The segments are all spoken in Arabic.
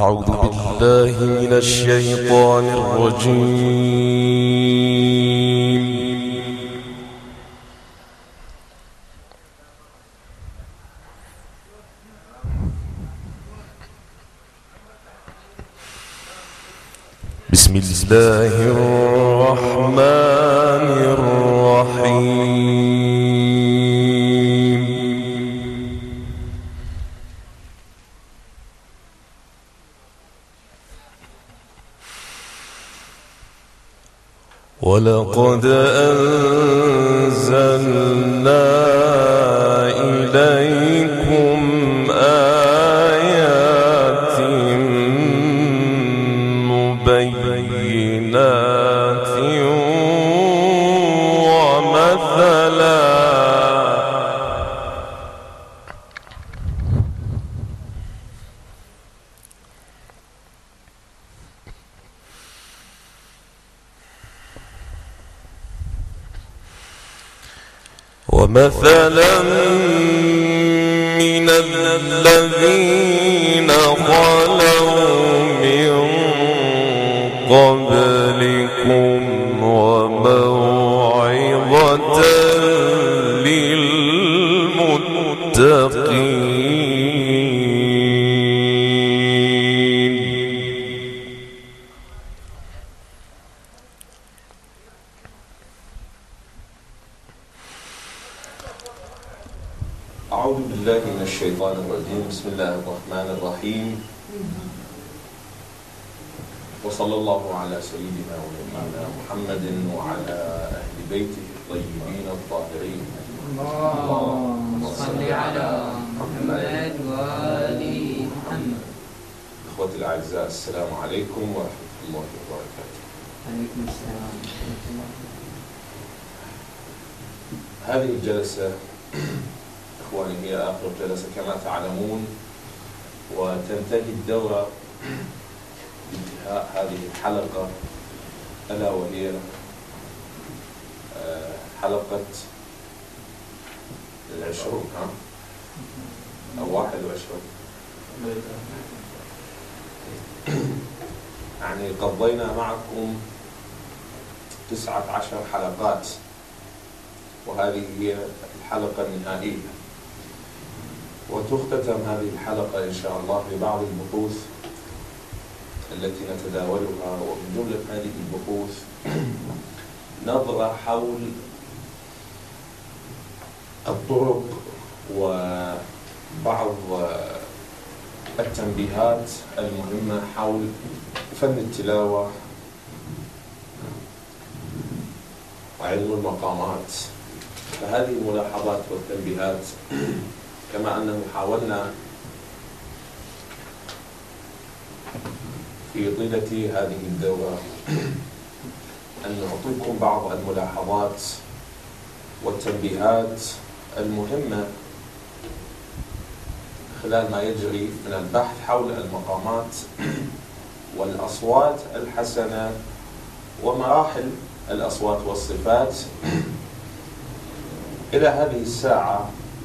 أعوذ بالله من الشيطان الرجيم. بسم الله الرحمن الرحيم. ولقد أنزلنا إليكم آيات مبينات ومثلا من الذين خلوا من قبلكم وموعظة للمتقين. أعوذ بالله من الشيطان الرجيم. بسم الله الرحمن الرحيم. وصلى الله على سيدنا ونبينا محمد وعلى أهل بيته الطيبين الطاهرين. اللهم صل على محمد وآل محمد. إخوتي الأعزاء، السلام عليكم ورحمة الله وبركاته. عليكم السلام ورحمة الله. هذه الجلسة إخواني هي آخر جلسة كما تعلمون، وتنتهي الدورة بانتهاء هذه الحلقة، ألا وهي حلقة 20 أو 21. يعني قضينا معكم 19 حلقات، وهذه هي الحلقة النهائية، وتختتم هذه الحلقة إن شاء الله ببعض البحوث التي نتداولها. ومن جملة هذه البحوث نظرة حول الطرق وبعض التنبيهات المهمة حول فن التلاوة وعلم المقامات. فهذه الملاحظات والتنبيهات، كما أنه حاولنا في طيلة هذه الدورة أن نعطيكم بعض الملاحظات والتنبيهات المهمة خلال ما يجري من البحث حول المقامات والأصوات الحسنة ومراحل الأصوات والصفات إلى هذه الساعة.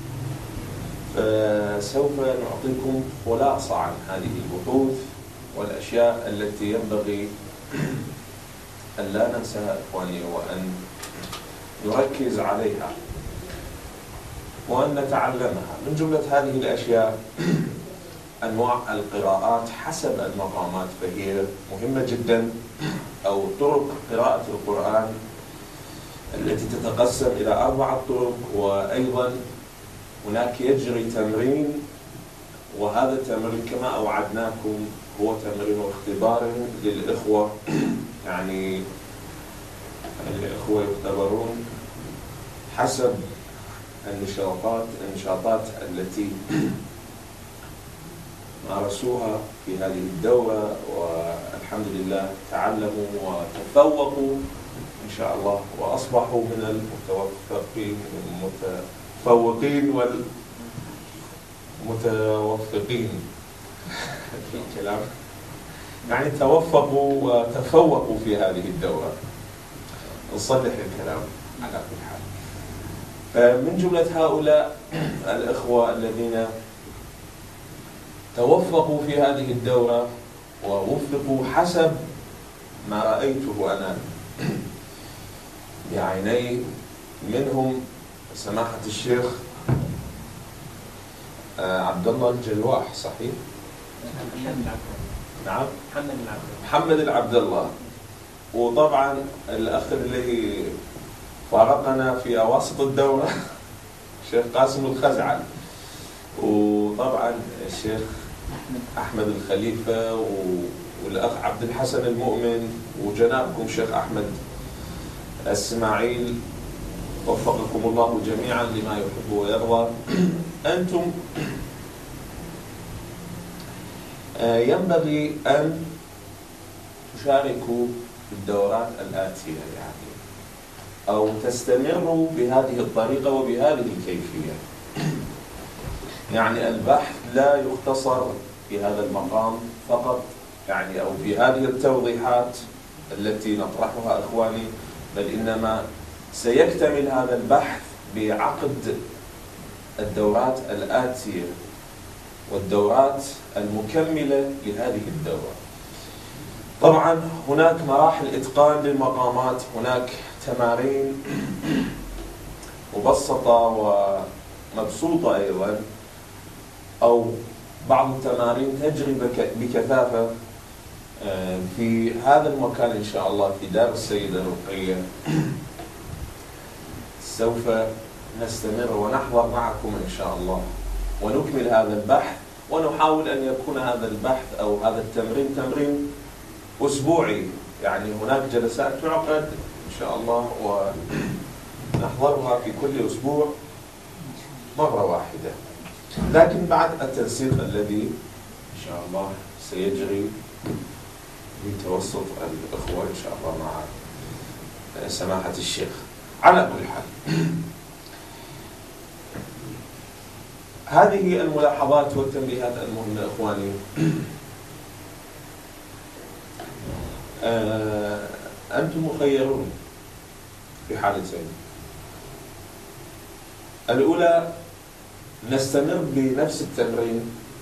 فسوف نعطيكم خلاصة عن هذه البحوث والأشياء التي ينبغي أن لا ننساها إخواني، وأن نركز عليها وأن نتعلمها. من جملة هذه الأشياء أنواع القراءات حسب المقامات، فهي مهمة جدا، أو طرق قراءة القرآن التي تتقسم إلى 4 طرق. وأيضا هناك يجري تمرين، وهذا التمرين كما أوعدناكم هو تمرين واختبار للإخوة. يعني الإخوة يختبرون حسب النشاطات التي مارسوها في هذه الدورة، والحمد لله تعلموا وتفوقوا إن شاء الله، وأصبحوا من المتفوقين والمتوفقين في كلام، يعني توفقوا وتفوقوا في هذه الدورة. نصلح الكلام على كل حال. من جملة هؤلاء الإخوة الذين توفقوا في هذه الدورة ووفقوا حسب ما رأيته أنا بعيني. منهم سماحة الشيخ عبد الله الجلواح، صحيح؟ نعم، محمد العبد الله. وطبعا الأخ اللي فارقنا في أواسط الدورة الشيخ قاسم الخزعل، وطبعا الشيخ أحمد الخليفة، والأخ عبد الحسن المؤمن، وجنابكم شيخ أحمد السماعيل، وفقكم الله جميعا لما يحب ويرضى. أنتم ينبغي أن تشاركوا في الدورات الآتية، يعني أو تستمروا بهذه الطريقة وبهذه الكيفية. يعني البحث لا يختصر في هذا المقام فقط، يعني أو في هذه التوضيحات التي نطرحها إخواني، بل إنما سيكتمل هذا البحث بعقد الدورات الآتية والدورات المكملة لهذه الدورة. طبعا هناك مراحل إتقان للمقامات، هناك تمارين مبسطة ومبسوطة أيضا، أو بعض التمارين تجري بكثافة في هذا المكان إن شاء الله في دار السيدة رقية. سوف نستمر ونحضر معكم إن شاء الله ونكمل هذا البحث، ونحاول أن يكون هذا البحث أو هذا التمرين تمرين أسبوعي، يعني هناك جلسات تعقد إن شاء الله ونحضرها في كل أسبوع مرة واحدة، لكن بعد التنسيق الذي إن شاء الله سيجري بتوسط الأخوة إن شاء الله مع سماحة الشيخ. على كل حال، هذه الملاحظات والتنبيهات المهمة إخواني. أنتم مخيرون في حالتين. الأولى نستمر بنفس التمرين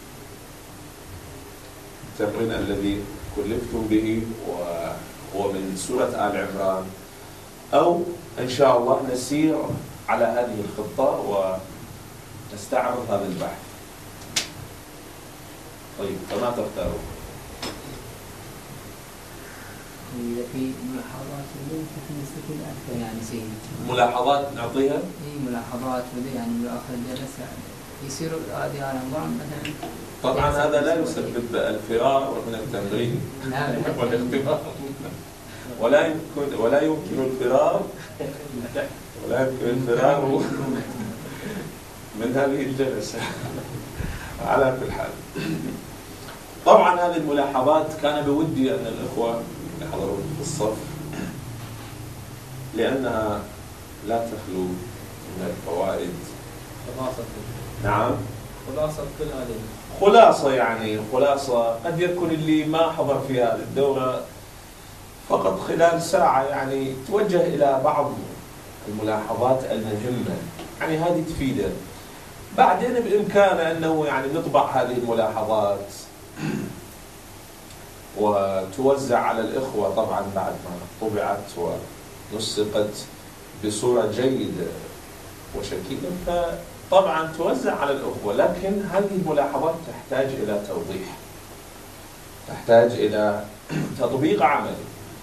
الذي كلفتم به وهو من سورة آل عمران، أو إن شاء الله نسير على هذه الخطة ونستعرض هذا البحث. طيب، فما تختارون؟ إذا في ملاحظات ممكن نستفيد أكثر يعني سيدي. ملاحظات نعطيها؟ إيه، ملاحظات يعني بآخر الجلسة يصير هذه على نظام مثلا. طبعا هذا لا يسبب الفرار من التمرين والاختبار، ولا يمكن الفرار من هذه الجلسة. على كل حال، طبعا هذه الملاحظات كان بودي أن الإخوة يحضروا في الصف، لأنها لا تخلو من الفوائد. نعم، خلاصة يعني خلاصة. قد يكون اللي ما حضر في هذه الدورة فقط خلال ساعة يعني توجه إلى بعض الملاحظات المهمة، يعني هذه تفيده. بعدين بإمكانه أنه يعني نطبع هذه الملاحظات وتوزع على الإخوة طبعا بعد ما طبعت ونسقت بصورة جيدة وشكيلة، فطبعا توزع على الإخوة. لكن هذه الملاحظات تحتاج إلى توضيح، تحتاج إلى تطبيق عملي،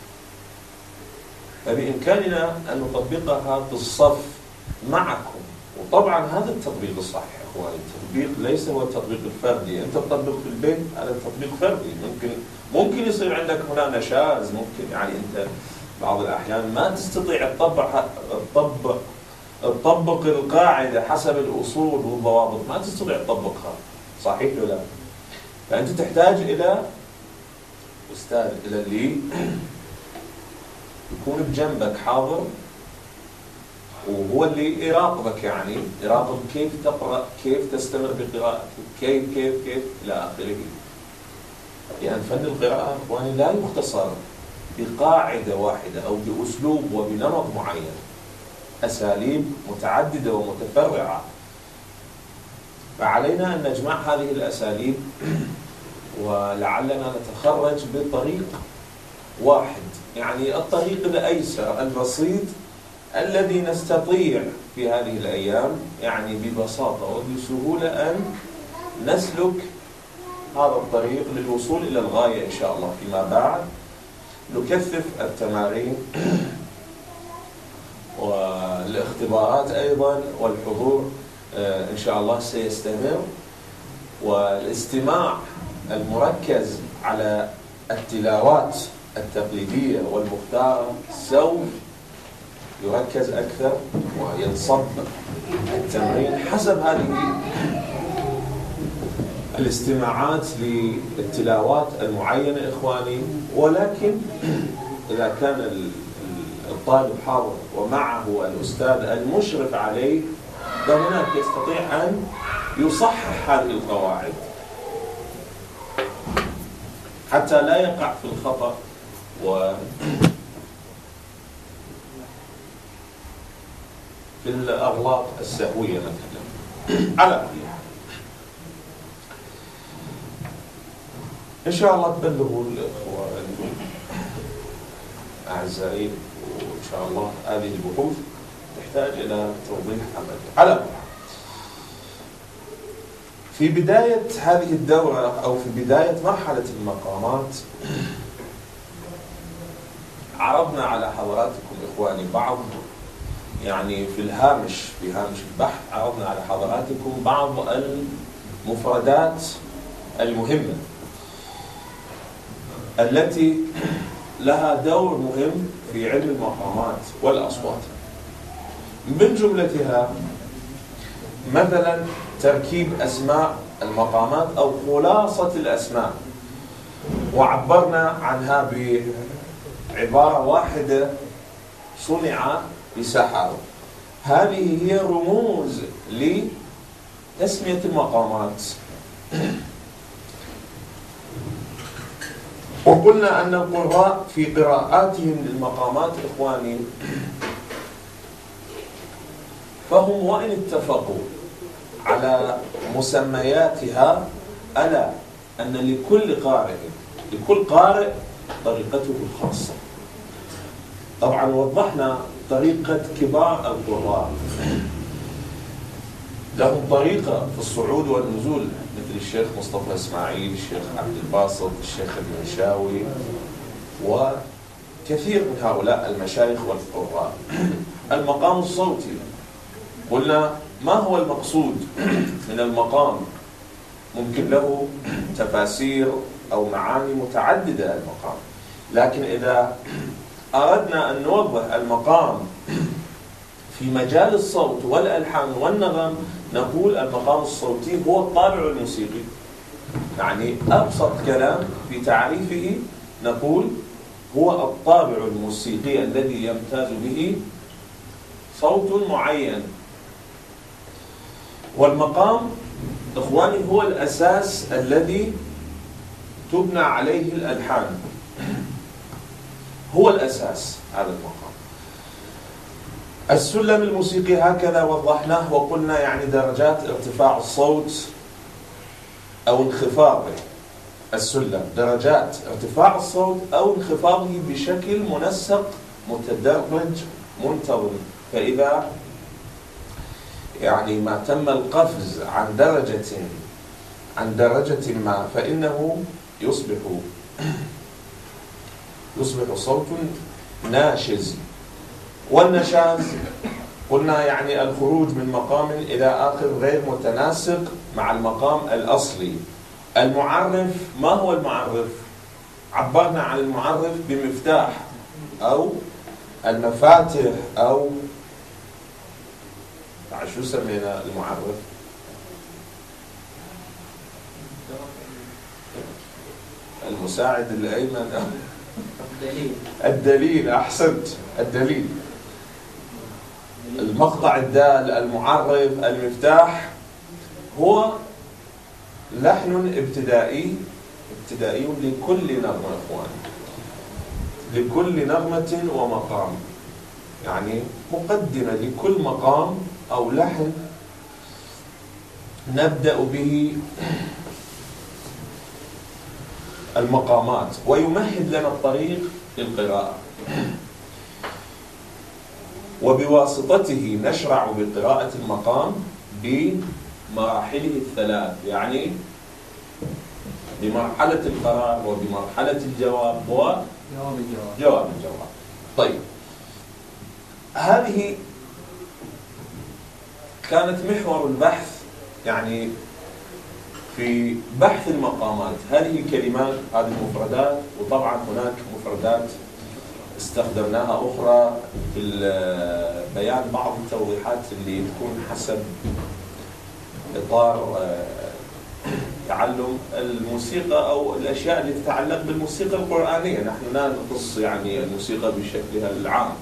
فبإمكاننا أن نطبقها في الصف معكم. وطبعا هذا التطبيق الصحيح اخواني، التطبيق ليس هو التطبيق الفردي. انت تطبق في البيت، هذا تطبيق فردي. ممكن يصير عندك هنا نشاز، ممكن يعني انت بعض الاحيان ما تستطيع تطبق القاعده حسب الاصول والضوابط، ما تستطيع تطبقها، صحيح ولا لا؟ فانت تحتاج الى استاذ، الى اللي يكون بجنبك حاضر، وهو اللي يراقبك، يعني يراقب كيف تقرأ، كيف تستمر بقراءتك، كيف إلى آخره. يعني فن القراءة إخواني لا يختصر بقاعدة واحدة أو بأسلوب وبنمط معين، أساليب متعددة ومتفرعة، فعلينا أن نجمع هذه الأساليب و ولعلنا نتخرج بطريق واحد، يعني الطريق الأيسر البسيط الذي نستطيع في هذه الأيام يعني ببساطة وبسهولة أن نسلك هذا الطريق للوصول إلى الغاية إن شاء الله فيما بعد. نكثف التمارين والاختبارات أيضا، والحضور إن شاء الله سيستمر، والاستماع المركز على التلاوات التقليدية والمختارة سوف يركز أكثر وينصب التمرين حسب هذه الاستماعات للتلاوات المعينة إخواني. ولكن إذا كان الطالب حاضر ومعه الأستاذ المشرف عليه فهناك يستطيع أن يصحح هذه القواعد حتى لا يقع في الخطأ في الأغلاط السهوية مثلا. على كل حال إن شاء الله تبلغوا الأخوة أعزائي، وإن شاء الله هذه البحوث تحتاج إلى توضيح عملي. على كل حال في بداية هذه الدورة أو في بداية مرحلة المقامات عرضنا على حضراتكم إخواني بعض، يعني في هامش البحث عرضنا على حضراتكم بعض المفردات المهمة التي لها دور مهم في علم المقامات والأصوات. من جملتها مثلا تركيب أسماء المقامات أو خلاصة الأسماء، وعبرنا عنها بعبارة واحدة صنع بسحر. هذه هي رموز لتسمية المقامات. وقلنا أن القراء في قراءاتهم للمقامات إخواني فهم وإن اتفقوا على مسمياتها ألا أن لكل قارئ طريقته الخاصة. طبعا وضحنا طريقة كبار القراء، لهم طريقة في الصعود والنزول مثل الشيخ مصطفى إسماعيل، الشيخ عبد الباسط، الشيخ المنشاوي، وكثير من هؤلاء المشايخ والقراء. المقام الصوتي قلنا ما هو المقصود من المقام؟ ممكن له تفاسير أو معاني متعددة المقام، لكن إذا أردنا أن نوضح المقام في مجال الصوت والألحان والنغم نقول المقام الصوتي هو الطابع الموسيقي. يعني أبسط كلام في تعريفه نقول هو الطابع الموسيقي الذي يمتاز به صوت معين. والمقام إخواني هو الأساس الذي تبنى عليه الألحان، هو الأساس هذا المقام. السلم الموسيقي هكذا وضحناه وقلنا يعني درجات ارتفاع الصوت أو انخفاضه. السلم درجات ارتفاع الصوت أو انخفاضه بشكل منسق متدرج منتظم، فإذا يعني ما تم القفز عن درجة ما فإنه يصبح صوت ناشز. والنشاز قلنا يعني الخروج من مقام إلى آخر غير متناسق مع المقام الأصلي. المعرف، ما هو المعرف؟ عبرنا عن المعرف بمفتاح أو المفاتح أو شو سمينا المعرف؟ المساعد الأيمن الدليل. أحسنت، الدليل، المقطع الدال، المعرف، المفتاح. هو لحن ابتدائي لكل نغمة إخوان، لكل نغمة ومقام، يعني مقدمة لكل مقام أو لحن نبدأ به المقامات ويمهد لنا الطريق للقراءة، وبواسطته نشرع بقراءة المقام بمراحله الثلاث، يعني بمرحلة القرار وبمرحلة الجواب وجواب الجواب. طيب، هذه كانت محور البحث يعني في بحث المقامات، هذه الكلمات، هذه المفردات، وطبعا هناك مفردات استخدمناها أخرى في بيان بعض التوضيحات اللي تكون حسب إطار تعلم الموسيقى أو الأشياء اللي تتعلق بالموسيقى القرآنية. نحن لا نخص يعني الموسيقى بشكلها العام،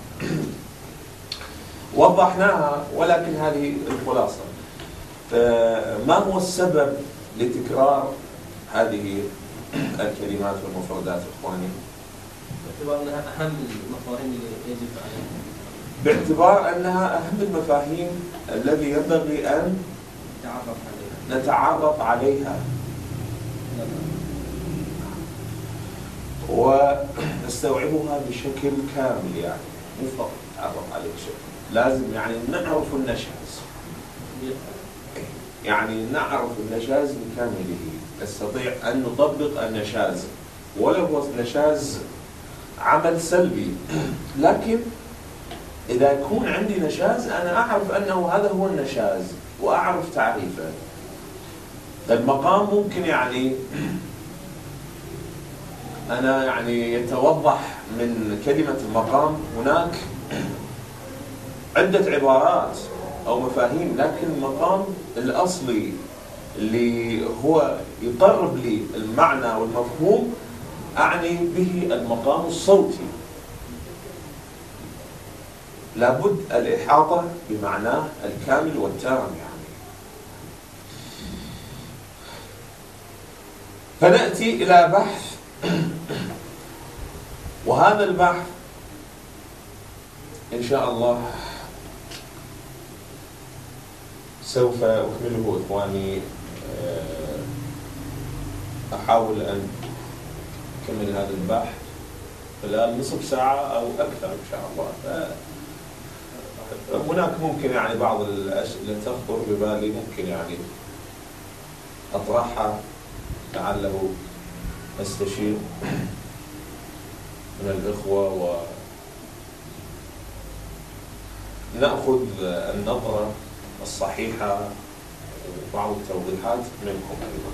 وضحناها، ولكن هذه الخلاصة. ما هو السبب لتكرار هذه الكلمات والمفردات إخواني؟ باعتبار أنها أهم المفاهيم اللي يجب عليها، باعتبار أنها أهم المفاهيم الذي ينبغي أن نتعرف عليها ونستوعبها بشكل كامل، يعني مو فقط نتعرف عليه بشكل، لازم يعني نعرف النشاز، يعني نعرف النشاز بكامله، نستطيع أن نطبق النشاز ولو هو نشاز عمل سلبي، لكن إذا يكون عندي نشاز أنا أعرف أنه هذا هو النشاز وأعرف تعريفه. المقام ممكن يعني أنا يعني يتوضح من كلمة المقام هناك عدة عبارات أو مفاهيم، لكن المقام الأصلي اللي هو يقرب لي المعنى والمفهوم أعني به المقام الصوتي، لابد الإحاطة بمعناه الكامل والتام يعني. فنأتي إلى بحث، وهذا البحث إن شاء الله سوف أكمله إخواني. أحاول أن أكمل هذا البحث خلال نصف ساعة أو أكثر إن شاء الله. هناك ممكن يعني بعض الأسئلة تخطر ببالي، ممكن يعني أطرحها لعله أستشير من الإخوة ونأخذ النظرة الصحيحة وبعض التوضيحات منكم أيضا.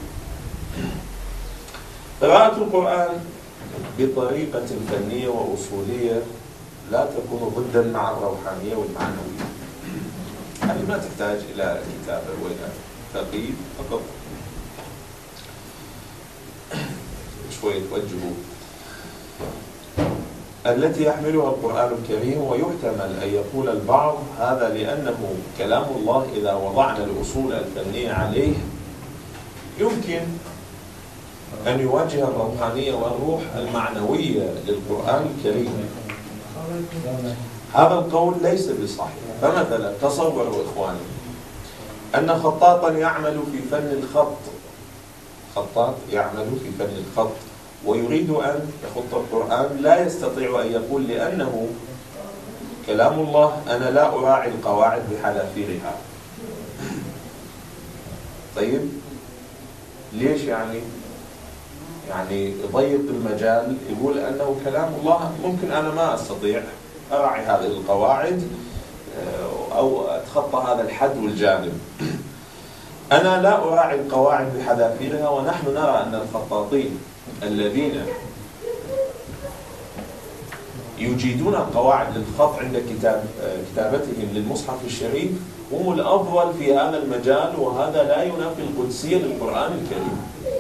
قراءة القرآن بطريقة فنية وأصولية لا تكون ضدا مع الروحانية والمعنوية. هذه ما تحتاج إلى كتابة ولا تقييد، فقط شوية توجهوا التي يحملها القرآن الكريم. ويحتمل أن يقول البعض هذا لأنه كلام الله، إذا وضعنا الأصول الفنية عليه يمكن أن يواجه الروحانية والروح المعنوية للقرآن الكريم. هذا القول ليس بصحيح. فمثلا تصوروا إخواني أن خطاطا يعمل في فن الخط، خطاط يعمل في فن الخط ويريد أن يخط القرآن، لا يستطيع أن يقول لأنه كلام الله أنا لا أراعي القواعد بحذافيرها. طيب ليش يعني يضيق المجال، يقول أنه كلام الله ممكن أنا ما أستطيع أراعي هذه القواعد أو أتخطى هذا الحد والجانب، أنا لا أراعي القواعد بحذافيرها. ونحن نرى أن الخطاطين الذين يجيدون القواعد للخط عند كتابتهم للمصحف الشريف هم الأفضل في هذا المجال، وهذا لا ينافي القدسية للقرآن الكريم.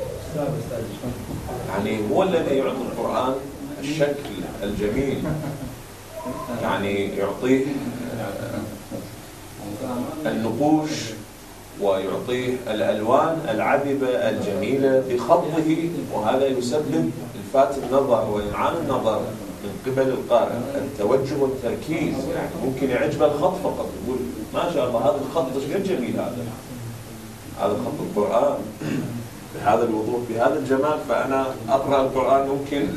يعني هو الذي يعطي القرآن الشكل الجميل، يعني يعطيه النقوش ويعطيه الألوان العذبة الجميلة بخطه، وهذا يسبب الفات النظر وإمعان النظر من قبل القارئ، التوجه والتركيز. يعني ممكن يعجب الخط فقط، يقول ما شاء الله هذا الخط ايش قد جميل، هذا خط القرآن. بهذا الوضوح بهذا الجمال، فأنا أقرأ القرآن ممكن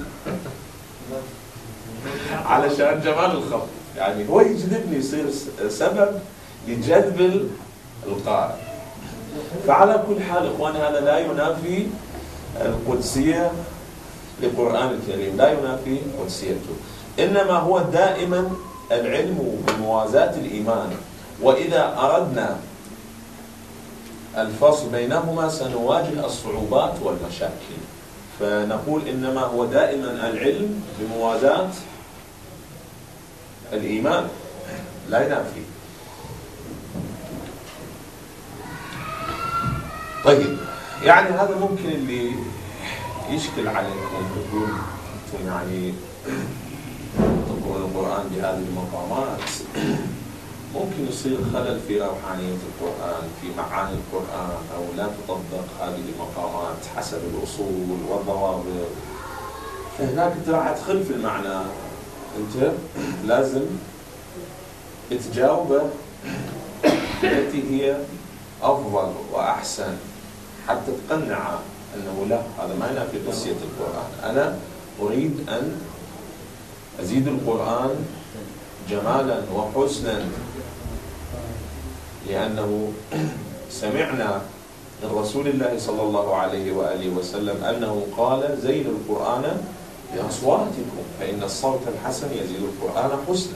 علشان جمال الخط، يعني هو يجذبني، يصير سبب لجذب القارئ. فعلى كل حال إخواني هذا لا ينافي القدسية للقرآن الكريم، لا ينافي قدسيته، إنما هو دائما العلم بموازاة الإيمان، وإذا أردنا الفصل بينهما سنواجه الصعوبات والمشاكل، فنقول إنما هو دائما العلم بموازاة الإيمان لا ينافي. طيب يعني هذا ممكن اللي يشكل عليكم، يقول أنتم يعني تقرؤون القرآن بهذه المقامات، ممكن يصير خلل في روحانية القرآن، في معاني القرآن، أو لا تطبق هذه المقامات حسب الأصول والضوابط، فهناك أنت راح تدخل في المعنى، أنت لازم تجاوبه التي هي أفضل وأحسن حتى تقنع أنه لا، هذا ما ينافي قدسية القرآن، أنا أريد أن أزيد القرآن جمالا وحسنا، لأنه سمعنا من رسول الله صلى الله عليه وآله وسلم أنه قال زينوا القرآن بأصواتكم فإن الصوت الحسن يزيد القرآن حسنا.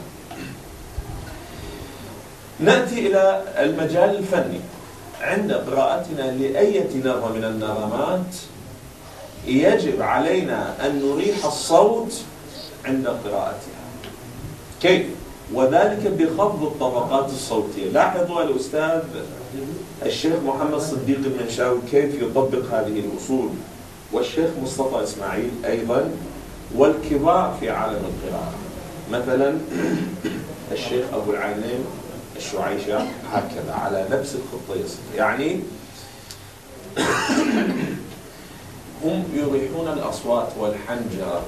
نأتي إلى المجال الفني. عند قراءتنا لأية نغمة من النغمات يجب علينا أن نريح الصوت عند قراءتها. كيف؟ وذلك بخفض الطبقات الصوتية. لاحظوا الأستاذ الشيخ محمد صديق المنشاوي كيف يطبق هذه الأصول، والشيخ مصطفى إسماعيل أيضا، والكبار في عالم القراءة، مثلا الشيخ أبو العينين الشعيشة هكذا على نفس الخطة يصل، يعني هم يريحون الأصوات والحنجرة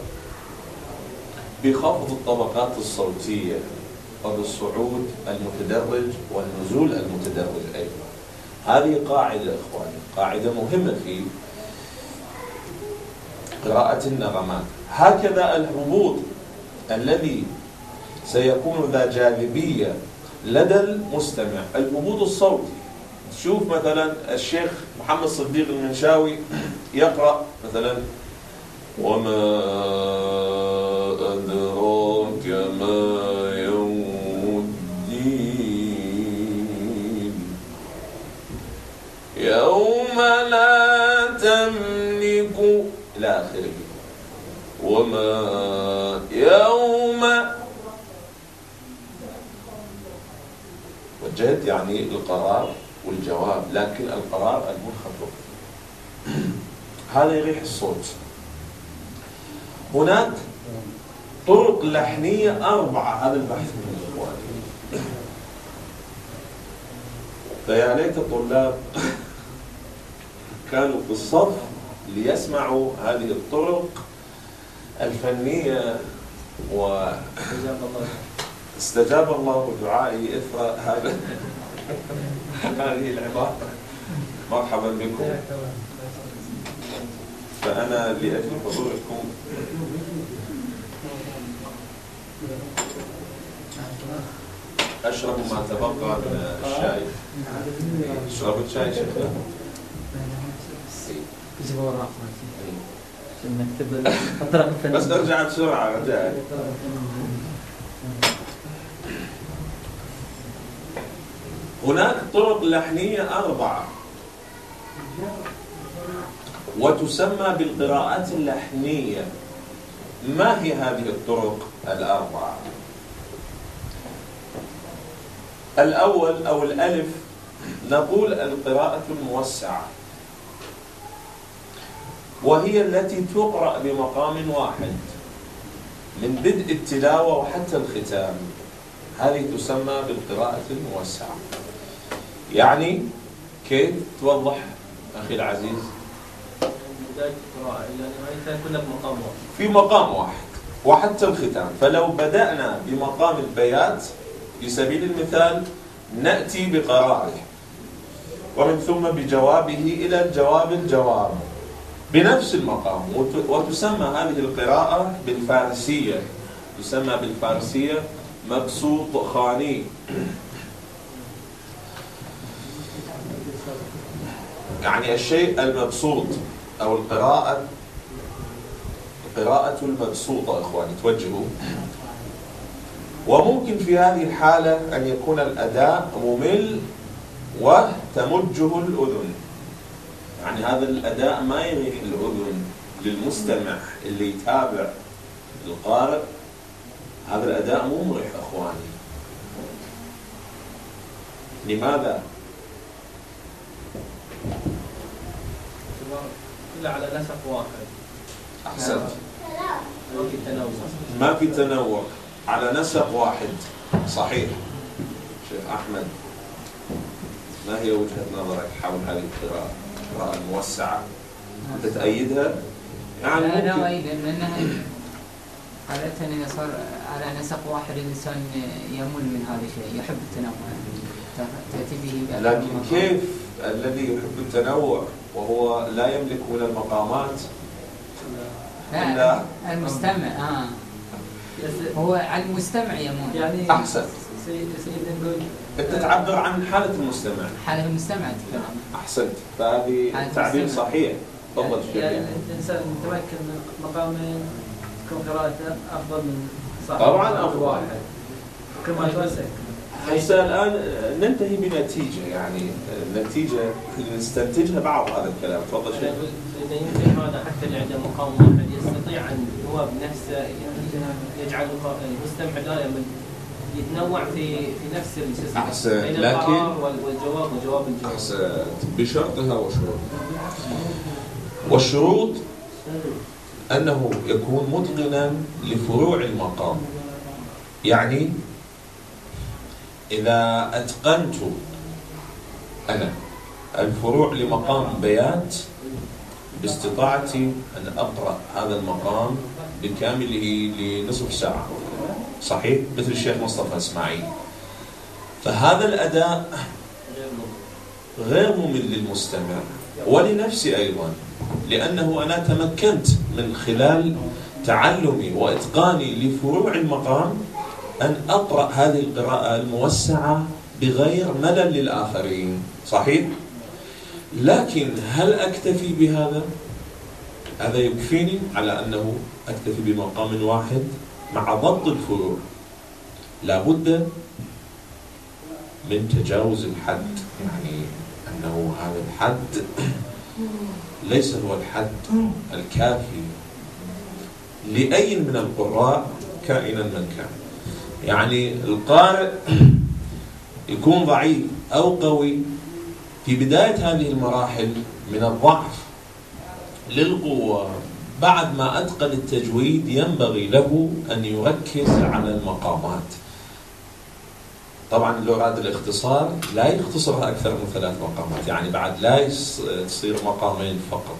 بخفض الطبقات الصوتية وبالصعود المتدرج والنزول المتدرج أيضا. هذه قاعدة إخواني، قاعدة مهمة في قراءة النغمات. هكذا الهبوط الذي سيكون ذا جاذبية لدى المستمع، الهبوط الصوتي. شوف مثلا الشيخ محمد صديق المنشاوي يقرأ مثلا وما أدراك ما يوم الدين يوم لا تملك إلى آخره، وما يوم وجهت يعني القرار والجواب، لكن القرار المنخفض هذا يريح الصوت. هناك طرق لحنية 4، هذا البحث من الإخوان، فيا ليت الطلاب كانوا في الصف ليسمعوا هذه الطرق الفنية، واستجاب الله دعائي إثر هذه العبارة. مرحبا بكم. فأنا لأجل حضوركم أشرب ما تبقى من الشاي. اشربوا الشاي شكله. بس ارجع بسرعة، رجع. هناك طرق لحنية 4 وتسمى بالقراءات اللحنية. ما هي هذه الطرق 4؟ الأول أو الألف نقول القراءة الموسعة، وهي التي تقرأ بمقام واحد من بدء التلاوة وحتى الختام، هذه تسمى بالقراءة الموسعة. يعني كيف توضح أخي العزيز؟ بداية القراءة إلى نهايتها كلها بمقام واحد، في مقام واحد وحتى الختام. فلو بدأنا بمقام البيات في سبيل المثال نأتي بقرائه ومن ثم بجوابه إلى الجواب بنفس المقام. وتسمى هذه القراءة بالفارسية، تسمى بالفارسية مبسوط خاني. يعني الشيء المبسوط أو القراءة المبسوطة إخواني توجهوا. وممكن في هذه الحالة أن يكون الأداء ممل وتمجه الأذن، يعني هذا الأداء ما يريح الأذن للمستمع اللي يتابع القارئ. هذا الأداء مو مريح أخواني. لماذا؟ كله على نسق واحد. أحسنت. ما في تنوع. ما في تنوع، على نسق واحد. صحيح. شيخ أحمد، ما هي وجهة نظرك حول هذه القراءة؟ القراءة الموسعة أنت تأيدها؟ يعني لا ممكن. أؤيد، لأنها قرأت أن إذا صار على نسق واحد الإنسان يمل من هذا الشيء، يحب التنوع تأتي به. لكن كيف الذي يحب التنوع وهو لا يملك من المقامات؟ لا المستمع هو على المستمع يمون. يعني أحسن. سيدنا نقول أنت تعبر عن حالة المستمع. حالة المستمع تتكلم. أحسنت، فهذه التعبير صحيح. تفضل شيخ. يعني الإنسان متمكن من مقامين تكون قراءته أفضل من صاحب طبعا أفضل. واحد كما توسع. هسه الآن ننتهي بنتيجة، يعني النتيجة اللي نستنتجها بعض هذا الكلام. تفضل شيخ. إذا يمكن هذا حتى اللي عنده مقام واحد يستطيع أن هو بنفسه يجعل المستمع دائما يتنوع في نفس السيستم. أحسن. بين لكن القرار والجواب وجواب الجواب. أحسن. بشرطها وشروط. والشروط أنه يكون متقنا لفروع المقام. يعني إذا أتقنت أنا الفروع لمقام بيات باستطاعتي أن أقرأ هذا المقام بكامله لنصف ساعة، صحيح؟ مثل الشيخ مصطفى إسماعيل. فهذا الأداء غير ممل للمستمع ولنفسي أيضا، لأنه أنا تمكنت من خلال تعلمي وإتقاني لفروع المقام أن أقرأ هذه القراءة الموسعة بغير ملل للآخرين، صحيح؟ لكن هل أكتفي بهذا؟ هذا يكفيني على أنه أكتفي بمقام واحد مع ضبط الفروع. لابد من تجاوز الحد، يعني أنه هذا الحد ليس هو الحد الكافي لأي من القراء كائنا من كان. يعني القارئ يكون ضعيف أو قوي في بداية هذه المراحل من الضعف للقوة. بعد ما أتقن التجويد ينبغي له أن يركز على المقامات. طبعا لو أراد الاختصار لا يختصرها أكثر من 3 مقامات، يعني بعد لا تصير مقامين فقط.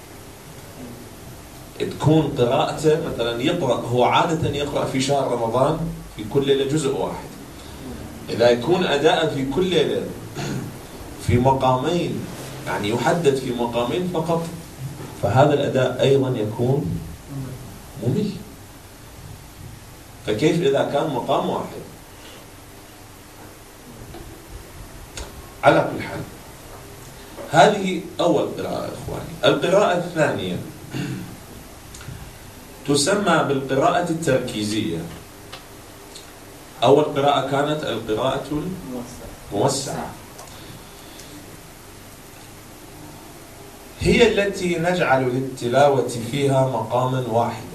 تكون قراءته مثلا يقرأ، هو عادة يقرأ في شهر رمضان في كل ليلة جزء واحد. إذا يكون أداء في كل ليلة في مقامين، يعني يحدد في مقامين فقط، فهذا الأداء أيضا يكون ممل. فكيف إذا كان مقام واحد؟ على كل حال هذه أول قراءة إخواني. القراءة الثانية تسمى بالقراءة التركيزية. أول قراءة كانت القراءة الموسعة، هي التي نجعل للتلاوة فيها مقاما واحدا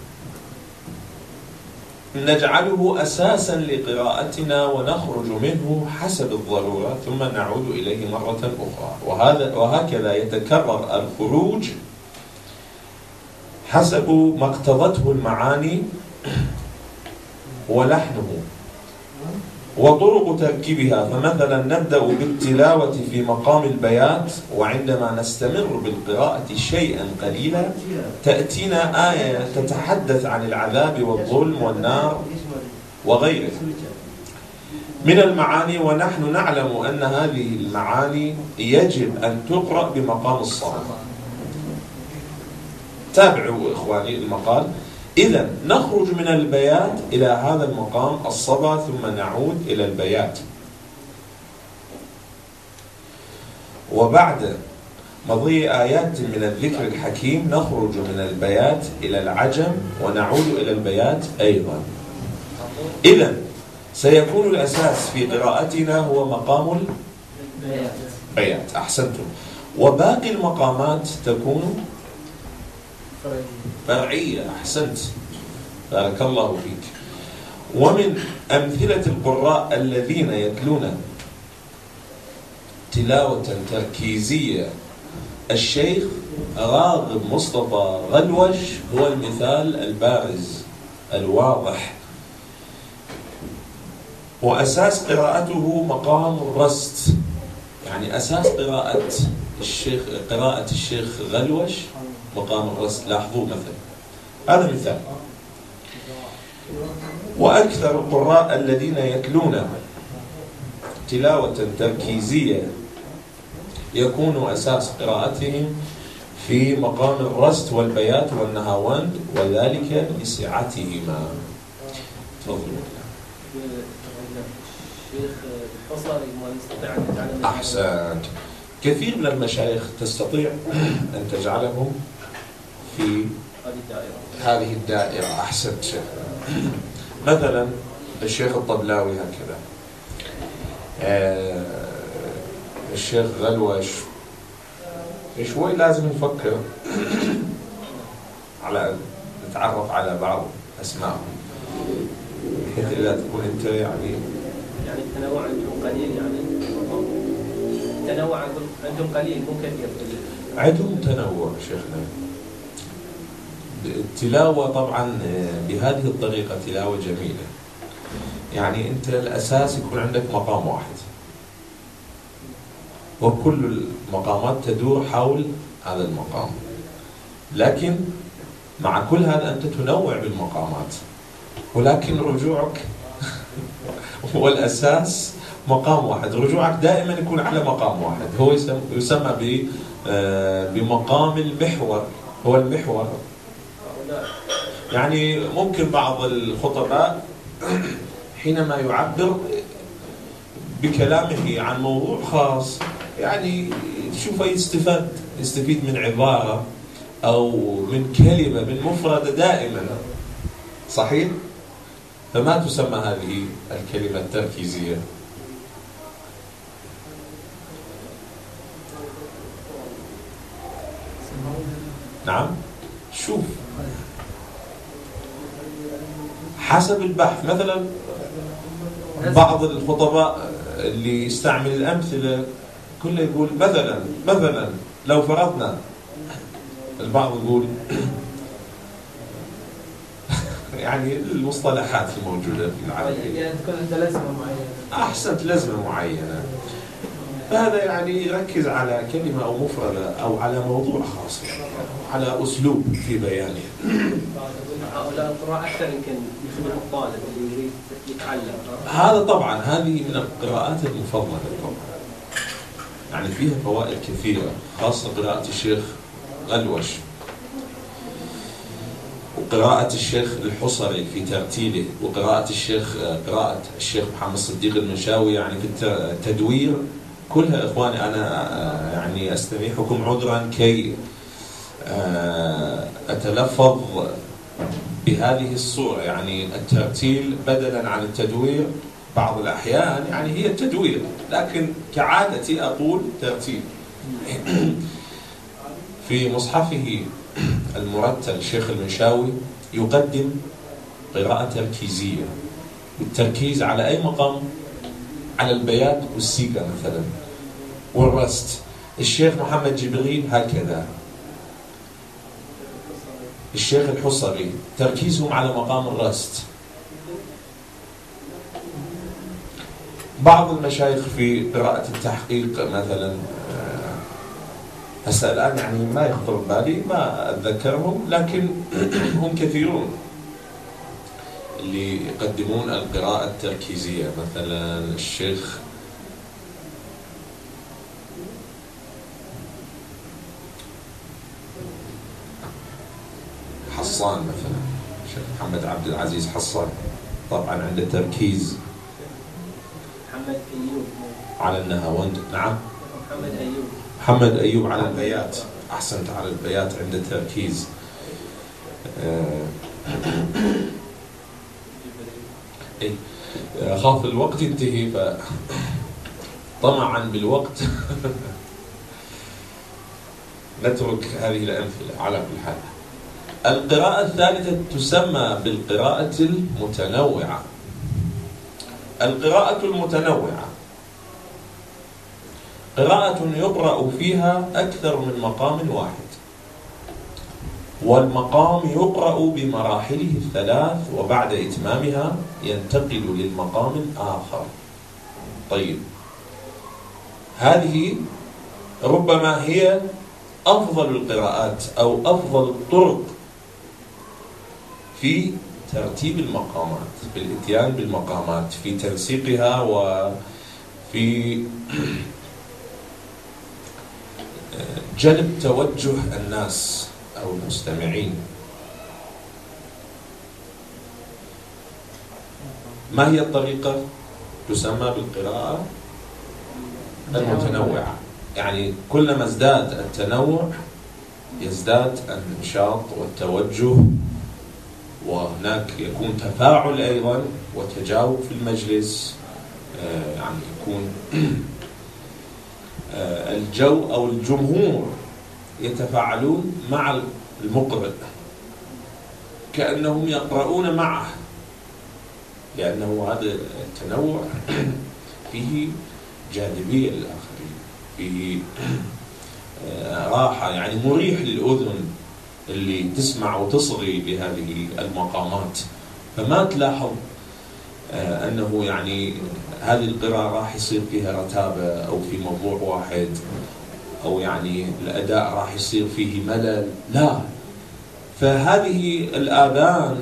نجعله أساسا لقراءتنا ونخرج منه حسب الضرورة ثم نعود إليه مرة أخرى، وهكذا يتكرر الخروج حسب ما اقتضته المعاني ولحنه وطرق تركيبها. فمثلا نبدأ بالتلاوة في مقام البيات، وعندما نستمر بالقراءة شيئا قليلا تأتينا آية تتحدث عن العذاب والظلم والنار وغيره. من المعاني، ونحن نعلم أن هذه المعاني يجب أن تقرأ بمقام الصبا. تابعوا إخواني المقال. إذن نخرج من البيات إلى هذا المقام الصبا، ثم نعود إلى البيات. وبعد مضي آيات من الذكر الحكيم نخرج من البيات إلى العجم ونعود إلى البيات أيضا. إذن سيكون الأساس في قراءتنا هو مقام البيات. أحسنتم. وباقي المقامات تكون فرعية. أحسنت، بارك الله فيك. ومن أمثلة القراء الذين يتلون تلاوة تركيزية الشيخ راغب مصطفى غلوش هو المثال البارز الواضح. وأساس قراءته مقام الرست، يعني أساس قراءة الشيخ غلوش مقام الرست. لاحظوا مثلا، هذا مثال. وأكثر القراء الذين يتلون تلاوة تركيزية يكون أساس قراءتهم في مقام الرست والبيات والنهاوند، وذلك لسعتهما. تفضلوا. الشيخ الحصري ما يستطيع أن يجعل. أحسنت. كثير من المشايخ تستطيع أن تجعلهم في هذه الدائرة. أحسنت شيخ. مثلا الشيخ الطبلاوي هكذا، الشيخ غلوش. شوي لازم نفكر على نتعرف على بعض أسمائهم، بحيث لا تكون أنت يعني التنوع عندهم قليل، يعني التنوع عندهم قليل مو كثير. عندهم تنوع شيخنا. التلاوة طبعا بهذه الطريقة تلاوة جميلة. يعني أنت الأساس يكون عندك مقام واحد، وكل المقامات تدور حول هذا المقام، لكن مع كل هذا أنت تنوع بالمقامات، ولكن رجوعك هو الأساس مقام واحد. رجوعك دائما يكون على مقام واحد، هو يسمى بمقام المحور. هو المحور. يعني ممكن بعض الخطباء حينما يعبر بكلامه عن موضوع خاص، يعني تشوفه يستفيد من عبارة أو من كلمة من مفردة دائما، صحيح؟ فما تسمى هذه الكلمة التركيزية؟ نعم، شوف حسب البحث. مثلا بعض الخطباء اللي يستعمل الأمثلة كله يقول مثلا لو فرضنا، البعض يقول يعني المصطلحات الموجودة في العربية، يعني تكون عند لزمة معينة. أحسنت، لزمة معينة. فهذا يعني يركز على كلمة أو مفردة أو على موضوع خاص، على أسلوب في بيانه. هؤلاء القراء أكثر يمكن يخدم الطالب اللي يريد يتعلم. هذا طبعا هذه من القراءات المفضلة طبعا، يعني فيها فوائد كثيرة، خاصة قراءة الشيخ غلوش وقراءة الشيخ الحصري في ترتيله، وقراءة الشيخ محمد صديق المنشاوي يعني في التدوير. كلها إخواني أنا يعني أستميحكم عذرا كي أتلفظ بهذه الصورة، يعني الترتيل بدلا عن التدوير بعض الأحيان، يعني هي التدوير، لكن كعادتي أقول ترتيل. في مصحفه المرتل الشيخ المنشاوي يقدم قراءة تركيزية، التركيز على أي مقام؟ على البيات والسيقة مثلا والرست. الشيخ محمد جبريل هكذا، الشيخ الحصري تركيزهم على مقام الرست. بعض المشايخ في قراءة التحقيق مثلا، هسه الآن يعني ما يخطر بالي، ما أتذكرهم، لكن هم كثيرون. اللي يقدمون القراءة التركيزية، مثلا الشيخ حصان، مثلا الشيخ محمد عبد العزيز حصان، طبعا عنده تركيز محمد أيوب على النهاوند. نعم، محمد أيوب محمد أيوب على البيات، أحسنت، على البيات عنده تركيز. أخاف الوقت ينتهي، فطمعا بالوقت نترك هذه الأمثلة. على كل حال، القراءة الثالثة تسمى بالقراءة المتنوعة. القراءة المتنوعة قراءة يقرأ فيها أكثر من مقام واحد، والمقام يقرأ بمراحله الثلاث، وبعد إتمامها ينتقل للمقام الآخر. طيب، هذه ربما هي أفضل القراءات أو أفضل الطرق في ترتيب المقامات، في الإتيان بالمقامات، في تنسيقها، وفي جلب توجه الناس أو المستمعين. ما هي الطريقة؟ تسمى بالقراءة المتنوعة. يعني كلما ازداد التنوع يزداد النشاط والتوجه، وهناك يكون تفاعل أيضا وتجاوب في المجلس، يعني يكون الجو أو الجمهور يتفاعلون مع المقرئ كأنهم يقرؤون معه، لأنه هذا التنوع فيه جاذبية للآخرين، فيه راحة، يعني مريح للأذن اللي تسمع وتصغي لهذه المقامات. فما تلاحظ أنه يعني هذه القراءة راح يصير فيها رتابة أو في موضوع واحد، أو يعني الأداء راح يصير فيه ملل، لا. فهذه الآذان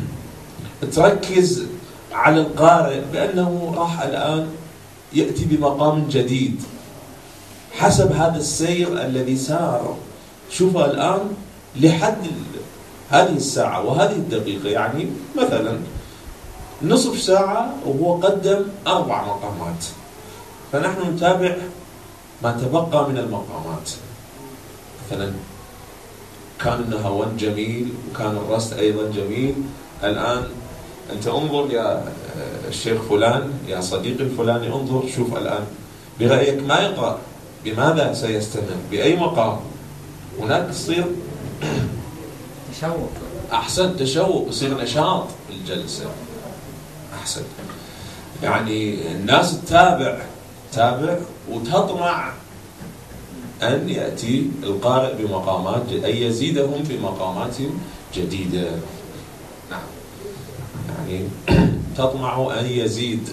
تركز على القارئ بأنه راح الآن يأتي بمقام جديد حسب هذا السير الذي سار. شوف الآن لحد هذه الساعة وهذه الدقيقة، يعني مثلا نصف ساعة وهو قدم 4 مقامات، فنحن نتابع ما تبقى من المقامات. مثلا كان النهاوند جميل، وكان الرست أيضا جميل. الآن أنت انظر يا الشيخ فلان، يا صديقي الفلاني، انظر شوف الآن برأيك ما يقرأ بماذا سيستمر، بأي مقام؟ هناك يصير تشوق، أحسن، تشوق، يصير نشاط في الجلسة، أحسن. يعني الناس تتابع وتطمع أن يأتي القارئ بمقامات، أن يزيدهم بمقامات جديدة. نعم، يعني تطمع أن يزيد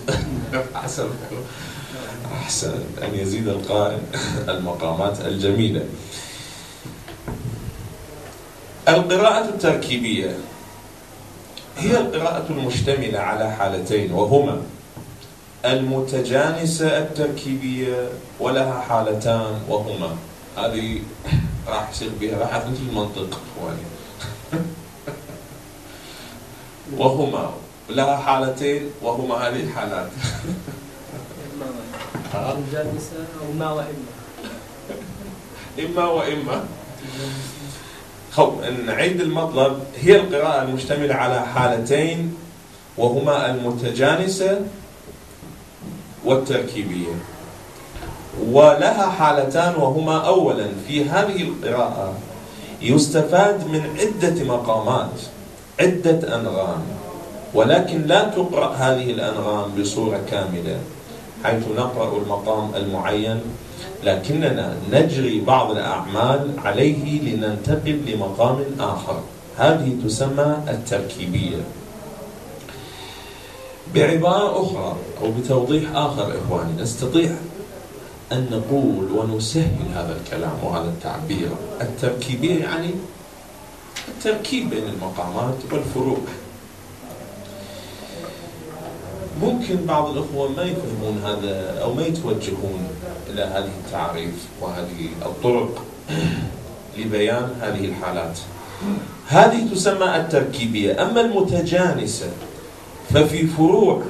أحسن أن يزيد القارئ المقامات الجميلة. القراءة التركيبية هي القراءة المشتملة على حالتين، وهما المتجانسة التركيبية، ولها حالتان وهما، هذه راح يصير بها راح مثل المنطق إخواني وهما لها حالتين وهما هذه الحالات متجانسة أو ما وإما، إما وإما. نعيد المطلب. هي القراءة المشتملة على حالتين وهما المتجانسة والتركيبية، ولها حالتان وهما: أولا، في هذه القراءة يستفاد من عدة مقامات، عدة أنغام، ولكن لا تقرأ هذه الأنغام بصورة كاملة، حيث نقرأ المقام المعين لكننا نجري بعض الأعمال عليه لننتقل لمقام آخر. هذه تسمى التركيبية. بعبارة أخرى أو بتوضيح آخر إخواني، نستطيع أن نقول ونسهل هذا الكلام وهذا التعبير. التركيبية يعني التركيب بين المقامات والفروق. ممكن بعض الأخوة ما يفهمون هذا أو ما يتوجهون إلى هذه التعريف وهذه الطرق لبيان هذه الحالات. هذه تسمى التركيبية. أما المتجانسة ففي فروع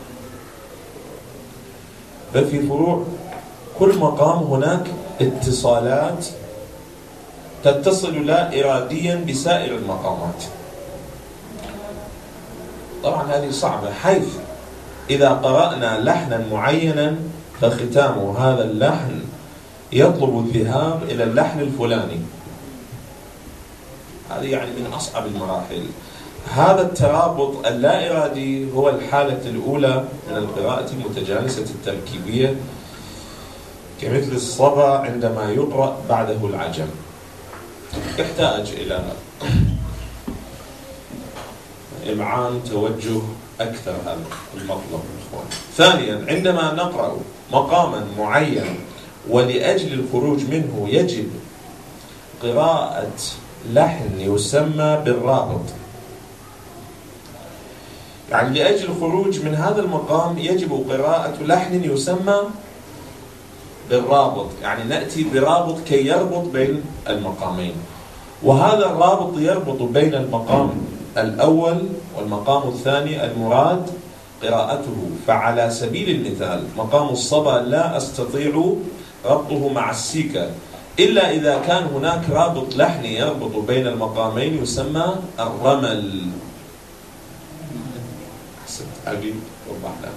كل مقام هناك اتصالات تتصل لا إراديا بسائر المقامات. طبعا هذه صعبة، حيث إذا قرأنا لحنا معينا فختام هذا اللحن يطلب الذهاب إلى اللحن الفلاني. هذه يعني من أصعب المراحل. هذا الترابط اللا إرادي هو الحالة الأولى من القراءة المتجانسة التركيبية، كمثل الصبا عندما يقرأ بعده العجم. يحتاج إلى إمعان توجه أكثر هذا المطلب. ثانيا، عندما نقرأ مقاما معين ولأجل الخروج منه يجب قراءة لحن يسمى بالرابط. يعني لأجل الخروج من هذا المقام يجب قراءة لحن يسمى بالرابط، يعني نأتي برابط كي يربط بين المقامين، وهذا الرابط يربط بين المقام الأول والمقام الثاني المراد قراءته. فعلى سبيل المثال مقام الصبا لا أستطيع ربطه مع السيكا إلا إذا كان هناك رابط لحني يربط بين المقامين يسمى الرمل. أبي أوضح لك.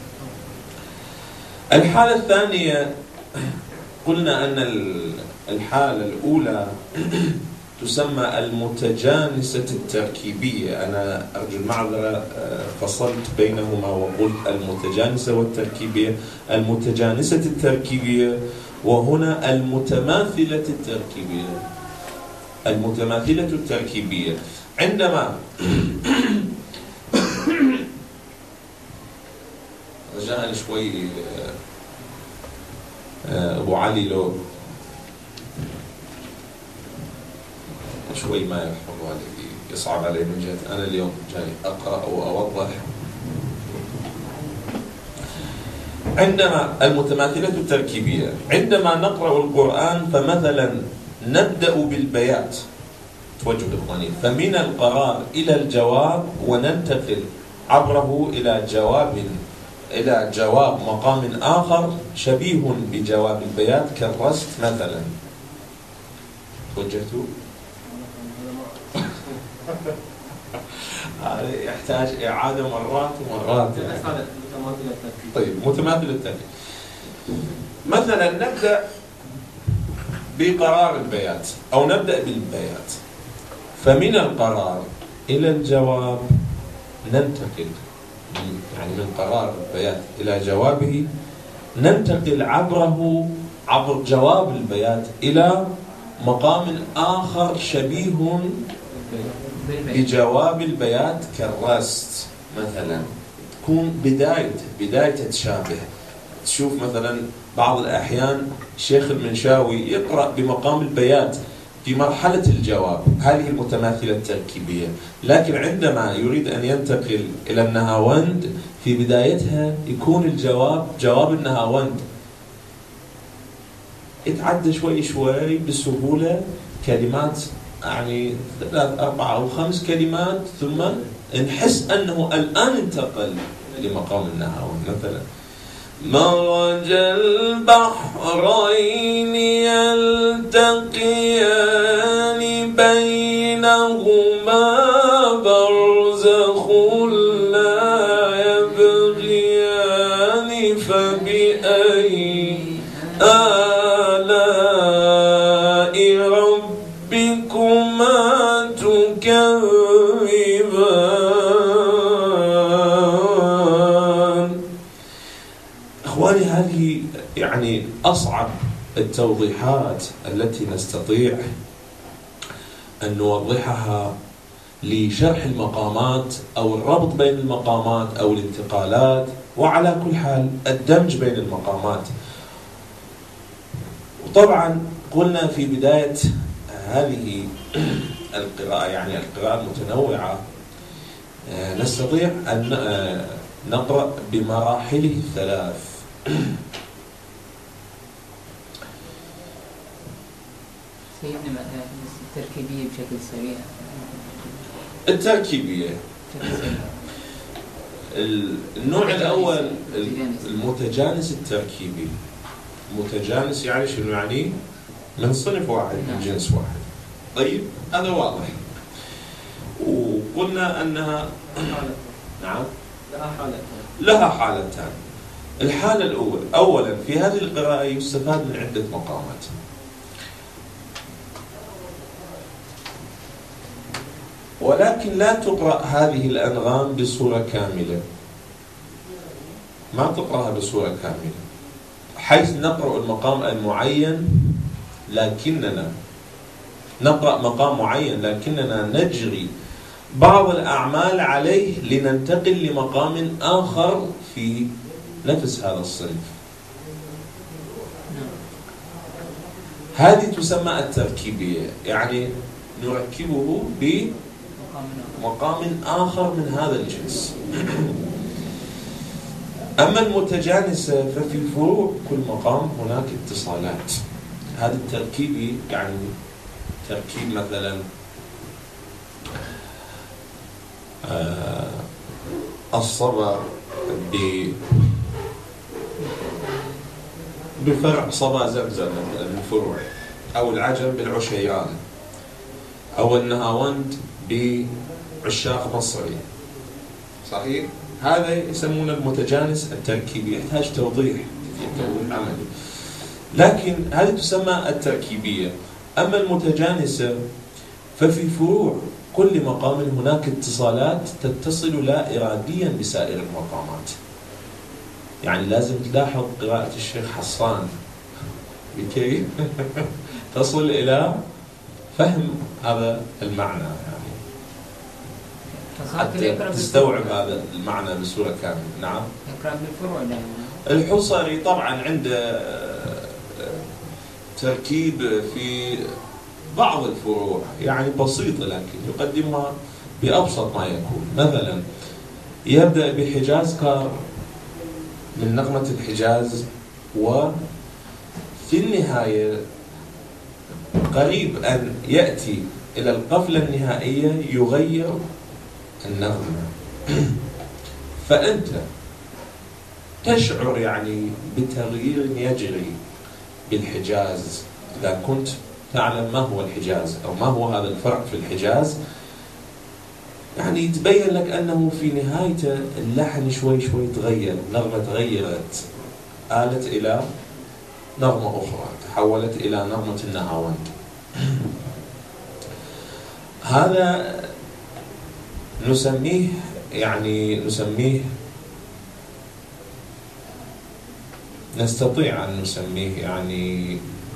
الحالة الثانية قلنا أن الحالة الأولى تسمى المتجانسة التركيبية. أنا أرجو المعذرة، فصلت بينهما وقلت المتجانسة والتركيبية. المتجانسة التركيبية وهنا المتماثلة التركيبية. المتماثلة التركيبية عندما رجاء شوي أبو علي لو شوي ما يحفظ علي، يصعب علي من جهة أنا اليوم جاي أقرأ وأوضح. عندما المتماثلة التركيبية، عندما نقرأ القرآن فمثلا نبدأ بالبيات، توجه إخواني، فمن القرار إلى الجواب وننتقل عبره إلى جواب مقام آخر شبيه بجواب البيات كالرست مثلا. توجهتوا؟ هذا يحتاج إعادة مرات ومرات. طيب، متماثل التركيب. مثلا نبدأ بقرار البيات أو نبدأ بالبيات، فمن القرار إلى الجواب ننتقل، يعني من قرار البيات إلى جوابه ننتقل عبر جواب البيات إلى مقام آخر شبيه بجواب البيات كالرست مثلا. تكون بداية تتشابه. تشوف مثلا بعض الأحيان شيخ المنشاوي يقرأ بمقام البيات في مرحلة الجواب، هذه المتماثلة التركيبية. لكن عندما يريد أن ينتقل إلى النهاوند في بدايتها يكون الجواب جواب النهاوند، يتعدى شوي بسهولة كلمات، يعني 3 4 أو 5 كلمات، ثم نحس أنه الآن انتقل لمقام النهاوند. مثلا مرج البحرين يلتقيان بينهما برزخ لا يبغيان فبأي آلاء ربكما تكذبان. إخواني، هذه يعني أصعب التوضيحات التي نستطيع أن نوضحها لشرح المقامات أو الربط بين المقامات أو الانتقالات، وعلى كل حال الدمج بين المقامات. وطبعا قلنا في بداية هذه القراءة، يعني القراءة المتنوعة، نستطيع أن نقرأ بمراحله الثلاث. سيدنا التركيبية بشكل سريع. التركيبية بشكل سريع. النوع الأول المتجانس التركيبي. متجانس يعني شنو يعني؟ من صنف واحد، من جنس واحد. طيب هذا واضح. وقلنا أنها نعم لها حالتان. الحالة الأولى أولا في هذه القراءة يستفاد من عدة مقامات. ولكن لا تقرأ هذه الأنغام بصورة كاملة، ما تقرأها بصورة كاملة، حيث نقرأ المقام المعين لكننا نقرأ مقام معين لكننا نجري بعض الأعمال عليه لننتقل لمقام آخر في نفس هذا الصنف. هذه تسمى التركيبية، يعني نركبه بمقام آخر من هذا الجنس. أما المتجانسة ففي فروع كل مقام هناك اتصالات. هذا التركيبي يعني تركيب مثلا الصبا بفرع صبا زمزم من فروع، أو العجم بالعشيران، أو النهاوند بعشاق مصري. صحيح؟ هذا يسمونه المتجانس التركيبي، يحتاج توضيح عملي، لكن هذه تسمى التركيبية. أما المتجانسة ففي فروع كل مقام هناك اتصالات تتصل لا إراديا بسائر المقامات. يعني لازم تلاحظ قراءة الشيخ حصان بكيف تصل إلى فهم هذا المعنى، يعني حتى تستوعب هذا المعنى بصورة كاملة. نعم. يقرأ بالفروع دائما. الحصري طبعا عنده تركيب في بعض الفروع يعني بسيطة، لكن يقدمها بأبسط ما يكون. مثلا يبدأ بحجاز كار من نغمة الحجاز، وفي النهاية قريب أن يأتي إلى القفلة النهائية يغير النغمة. فأنت تشعر يعني بتغيير يجري بالحجاز إذا كنت تعلم ما هو الحجاز أو ما هو هذا الفرق في الحجاز. يعني يتبين لك أنه في نهايته اللحن شوي شوي تغير، نغمة تغيرت، آلت إلى نغمة أخرى، تحولت إلى نغمة النهاوند. هذا نسميه نستطيع أن نسميه يعني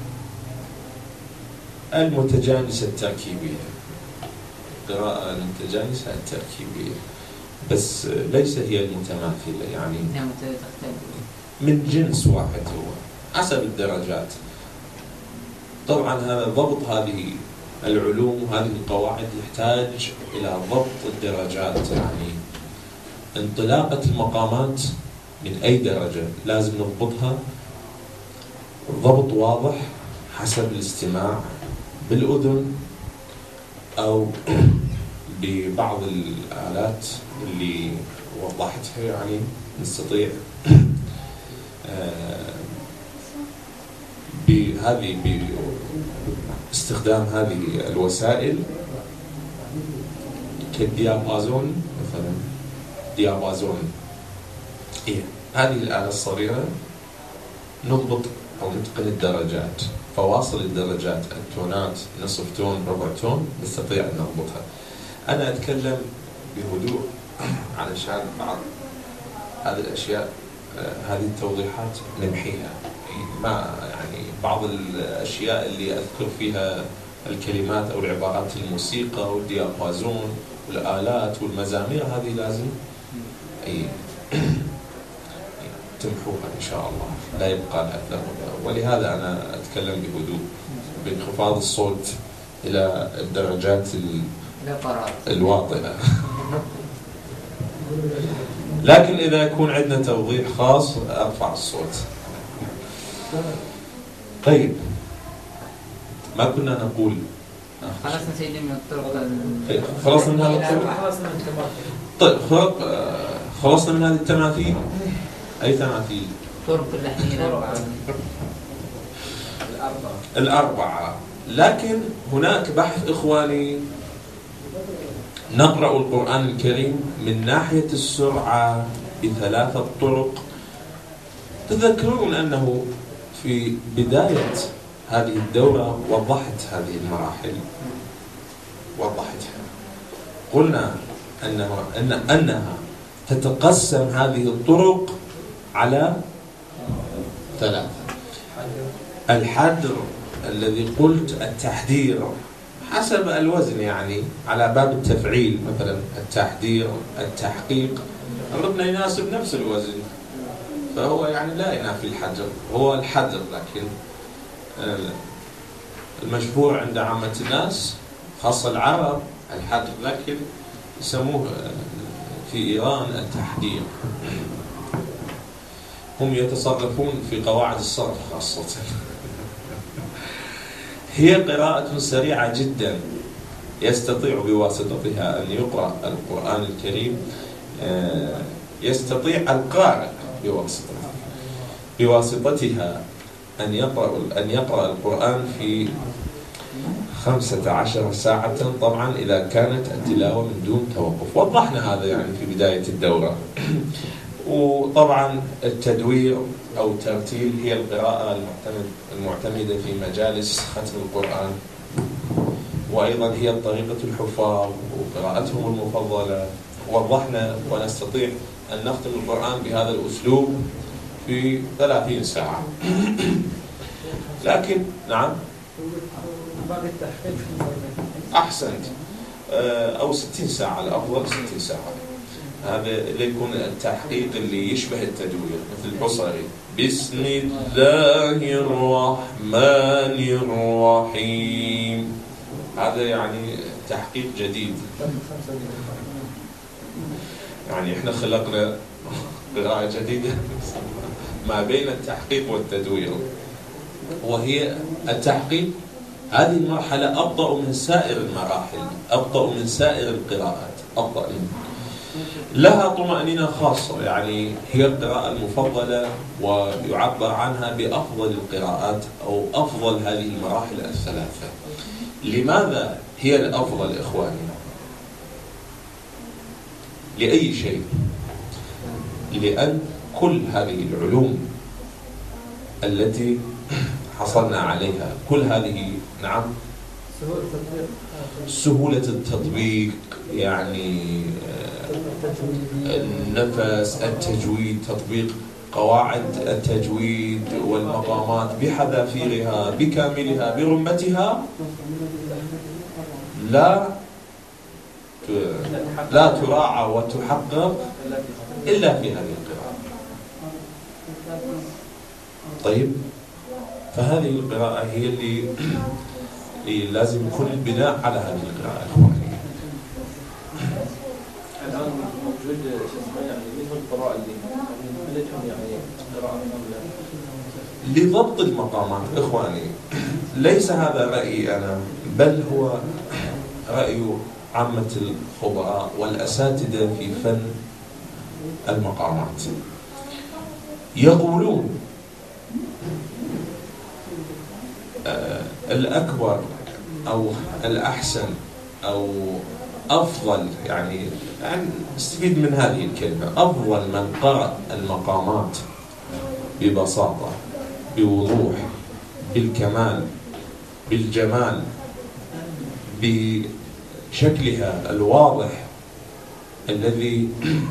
المتجانسة التركيبية، قراءة المتجانسة التركيبية، بس ليس هي المتماثلة، يعني من جنس واحد هو حسب الدرجات. طبعا هذا ضبط هذه العلوم وهذه القواعد يحتاج إلى ضبط الدرجات، يعني انطلاقة المقامات من أي درجة لازم نضبطها ضبط واضح حسب الاستماع بالأذن أو ببعض الآلات اللي وضحتها. يعني نستطيع باستخدام هذه الوسائل كالديابازون مثلا، ديابازون هذه الآلة الصغيرة نضبط أو نتقن الدرجات، فواصل الدرجات، التونات، نصف تون، ربع تون، نستطيع أن نضبطها. أنا أتكلم بهدوء علشان بعض هذه الأشياء، هذه التوضيحات نمحيها. ما يعني بعض الأشياء اللي أذكر فيها الكلمات أو العبارات، الموسيقى والديابازون والآلات والمزامير، هذه لازم تمحوها إن شاء الله، لا يبقى لها أثر. ولهذا أنا أتكلم بهدوء بانخفاض الصوت إلى الدرجات الواطئة. لكن إذا يكون عندنا توضيح خاص أرفع الصوت. طيب، ما كنا نقول خلصنا سيدي من الطرق خلصنا من هذا الطرق. طيب، خلصنا من هذه التماثيل. أي تماثيل؟ طرق اللحنية الأربعة. لكن هناك بحث إخواني، نقرأ القرآن الكريم من ناحية السرعة بثلاثة طرق. تذكرون أنه في بداية هذه الدورة وضحت هذه المراحل، وضحتها. قلنا أنها تتقسم هذه الطرق على ثلاثة. الحدر الذي قلت التحدير حسب الوزن، يعني على باب التفعيل، مثلا التحدير، التحقيق، أردنا يناسب نفس الوزن، فهو يعني لا ينافي الحجر، هو الحدر. لكن المشهور عند عامة الناس خاصة العرب الحدر، لكن يسموه في إيران التحدير. هم يتصرفون في قواعد الصرف خاصة. هي قراءة سريعة جدا، يستطيع بواسطتها أن يقرأ القرآن الكريم، يستطيع القارئ بواسطتها أن يقرأ القرآن في 15 ساعة، طبعا إذا كانت التلاوة من دون توقف. وضحنا هذا يعني في بداية الدورة. وطبعا التدوير أو الترتيل هي القراءة المعتمدة في مجالس ختم القرآن، وأيضا هي طريقة الحفاظ وقراءتهم المفضلة. وضحنا ونستطيع أن نختم القرآن بهذا الأسلوب في 30 ساعة. لكن نعم، أحسنت، أو 60 ساعة، الأفضل 60 ساعة. هذا اللي يكون التحقيق اللي يشبه التدوير، مثل البصري بسم الله الرحمن الرحيم. هذا يعني تحقيق جديد، يعني احنا خلقنا قراءة جديدة ما بين التحقيق والتدوير. وهي التحقيق هذه المرحلة أبطأ من سائر المراحل، أبطأ من سائر القراءات، أبطأ لها طمأنينة خاصة، يعني هي القراءة المفضلة ويعبر عنها بأفضل القراءات أو أفضل هذه المراحل الثلاثة. لماذا هي الأفضل إخواني؟ لأي شيء؟ لأن كل هذه العلوم التي حصلنا عليها، كل هذه نعم سهولة التطبيق، يعني النفس، التجويد، تطبيق قواعد التجويد والمقامات بحذافيرها بكاملها برمتها، لا تراعى وتحقق إلا في هذه القراءة. طيب، فهذه القراءة هي اللي لازم يكون البناء على هذه القراءة إخواني. الآن موجود يعني مثل القراءة اللي يعني قراءة لضبط المقامات إخواني، ليس هذا رأيي أنا، بل هو رأي عامة الخبراء والأساتذة في فن المقامات. يقولون الأكبر أو الأحسن أو أفضل، يعني نستفيد من هذه الكلمة، أفضل من قرأ المقامات ببساطة، بوضوح، بالكمال، بالجمال، بشكلها الواضح الذي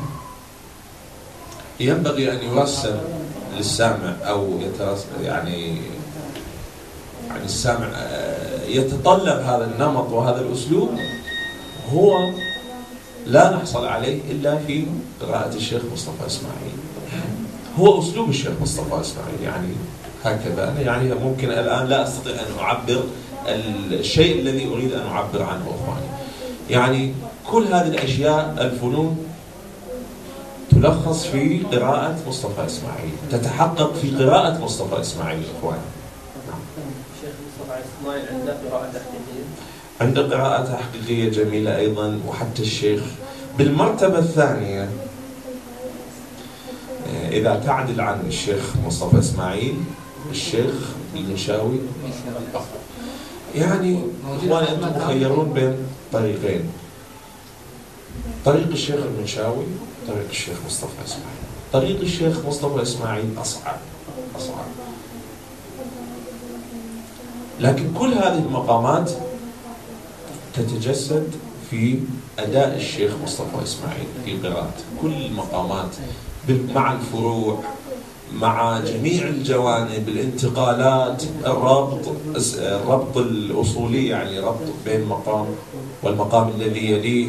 ينبغي أن يرسم للسامع، أو يعني السامع يتطلب هذا النمط وهذا الأسلوب، هو لا نحصل عليه إلا في قراءة الشيخ مصطفى إسماعيل. هو أسلوب الشيخ مصطفى إسماعيل، يعني هكذا. يعني ممكن الآن لا أستطيع أن أعبر الشيء الذي أريد أن أعبر عنه أخواني. يعني كل هذه الأشياء، الفنون تلخص في قراءة مصطفى إسماعيل، تتحقق في قراءة مصطفى إسماعيل إخوان. الشيخ مصطفى إسماعيل عنده قراءة تحقيقية؟ عنده قراءة تحقيقية جميلة أيضا. وحتى الشيخ بالمرتبة الثانية إذا تعدل عن الشيخ مصطفى إسماعيل الشيخ المنشاوي. يعني إخوان أنتم مخيرون بين طريقين، طريق الشيخ المنشاوي طريق الشيخ مصطفى إسماعيل. طريق الشيخ مصطفى إسماعيل أصعب. لكن كل هذه المقامات تتجسد في أداء الشيخ مصطفى إسماعيل في قراءته. كل المقامات مع الفروع، مع جميع الجوانب، الانتقالات، الربط الأصولي، يعني ربط بين مقام والمقام الذي يليه،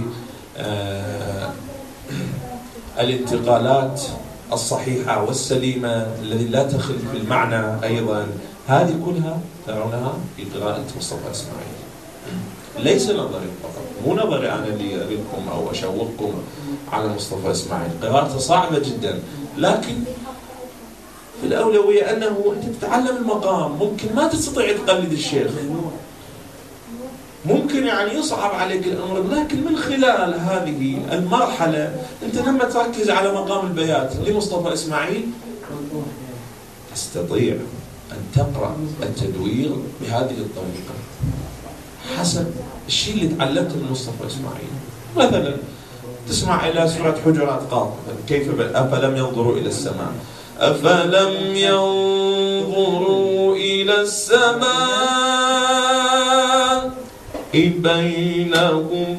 الانتقالات الصحيحة والسليمة التي لا تخل في المعنى أيضا، هذه كلها ترونها في قراءة مصطفى إسماعيل. ليس نظري فقط، مو نظري أنا اللي أريدكم أو أشوقكم على مصطفى إسماعيل، قراءته صعبة جدا، لكن في الأولوية أنه أنت تتعلم المقام. ممكن ما تستطيع تقلد الشيخ، ممكن يعني يصعب عليك الأمر، لكن من خلال هذه المرحلة أنت لما تركز على مقام البيات لمصطفى إسماعيل تستطيع أن تقرأ التدوير بهذه الطريقة حسب الشيء اللي تعلمته من مصطفى إسماعيل. مثلا تسمع إلى سورة حجرات قاف، كيف أفلم ينظروا إلى السماء، أفلم ينظروا إلى السماء بينهم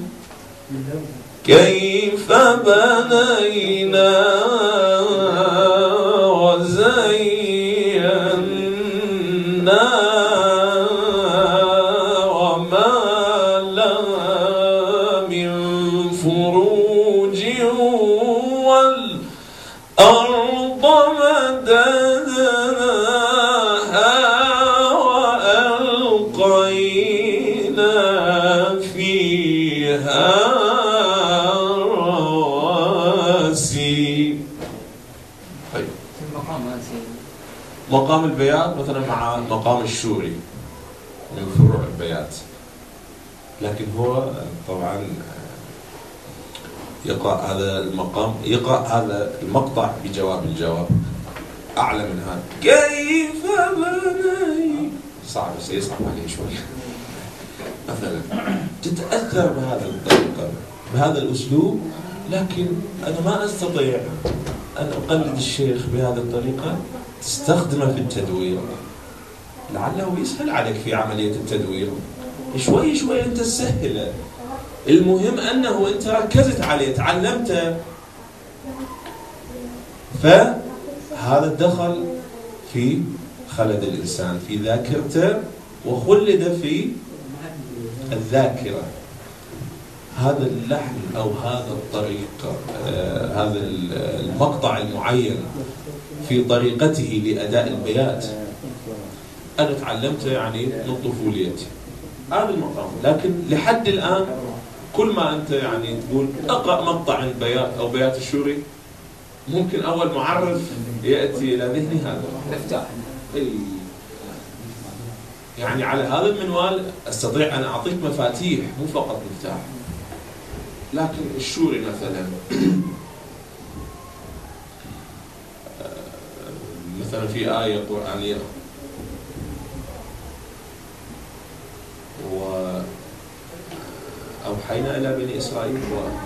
كيف بنينا وزينا وما لها من فروج والأرض مددناها وألقينا فيها رواسي. طيب مقام البيات مثلا مع مقام الشوري من فروع البيات، لكن هو طبعا يقرأ هذا المقام، يقرأ هذا المقطع بجواب الجواب أعلى من هذا. كيف بني صعب، سيصعب عليه شوي. مثلا تتأثر بهذا الطريقة بهذا الأسلوب، لكن أنا ما أستطيع أن أقلد الشيخ بهذه الطريقة. تستخدمه في التدوير لعله يسهل عليك في عملية التدوير، شوي شوي أنت تسهله. المهم أنه أنت ركزت عليه، تعلمته، فهذا دخل في خلد الإنسان في ذاكرته وخلد في الذاكرة. هذا اللحن أو هذا الطريقة، هذا المقطع المعين في طريقته لأداء البيات أنا تعلمته يعني من طفوليتي هذا المقام. لكن لحد الآن كل ما أنت يعني تقول أقرأ مقطع البيات أو بيات الشوري، ممكن أول معرف يأتي إلى ذهني هذا مفتاح. يعني على هذا المنوال أستطيع أن أعطيك مفاتيح مو فقط مفتاح. لكن الشوري مثلا مثلا في آية قرآنية وأوحينا إلى بني إسرائيل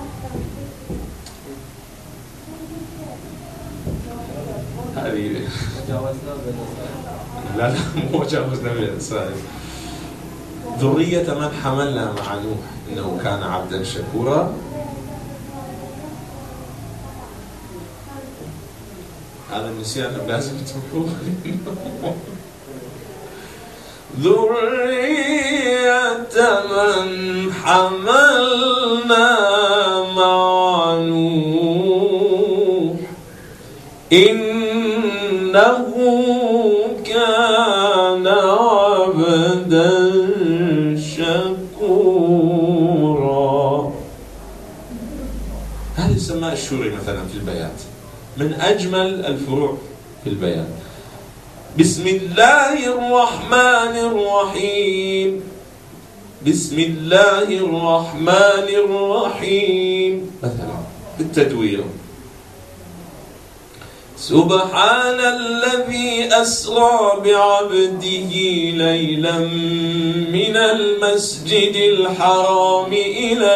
هذه جاوزنا بني لا مو جاوزنا بني إسرائيل. ذرية من حملنا مع نوح إنه كان عبدا شكورا. هذا النسيان لازم تمحوه. ذرية من حملنا مع نوح إنه كان عبدا شكورا. هذا يسمى الشوري مثلا في البيات. من أجمل الفروع في البيان. بسم الله الرحمن الرحيم، بسم الله الرحمن الرحيم مثلا بالتدوير. سبحان الذي أسرى بعبده ليلا من المسجد الحرام إلى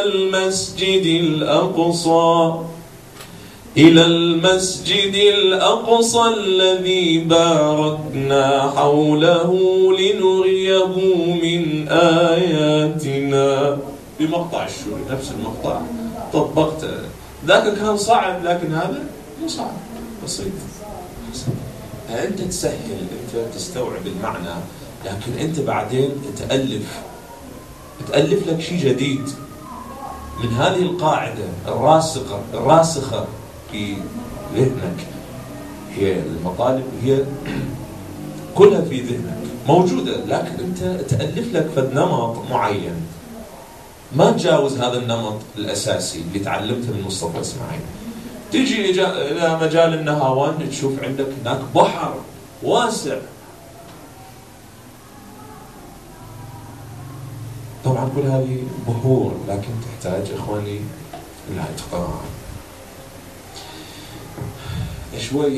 المسجد الأقصى الذي باركنا حوله لنريه من آياتنا. بمقطع الشوري نفس المقطع طبقته. ذاك كان صعب لكن هذا مو صعب، بسيط. أنت تسهل، أنت تستوعب المعنى، لكن أنت بعدين تألف لك شيء جديد من هذه القاعدة الراسخة في ذهنك. هي المطالب هي كلها في ذهنك موجودة، لكن أنت تألف لك فد نمط معين ما تجاوز هذا النمط الأساسي اللي تعلمته من مصطفى إسماعيل. تجي إلى مجال النهاوند تشوف عندك هناك بحر واسع. طبعا كل هذه بحور، لكن تحتاج إخواني إلى إتقان. شوي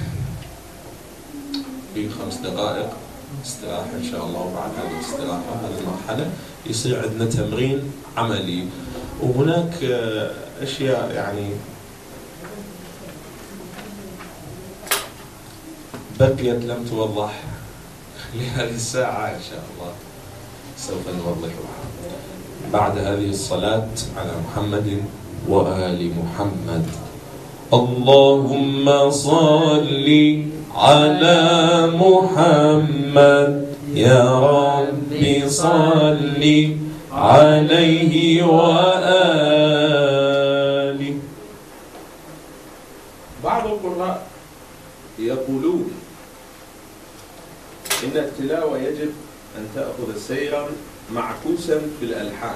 في 5 دقائق استراحة إن شاء الله، وبعد هذه الاستراحة هذه المرحلة يصير عندنا تمرين عملي. وهناك أشياء يعني بقيت لم توضح لهذه الساعة، إن شاء الله سوف نوضحها بعد هذه الصلاة على محمد وآل محمد. اللهم صل على محمد يا رب صل عليه وآله. بعض القراء يقولون إن التلاوة يجب أن تأخذ سيرا معكوسا في الألحان.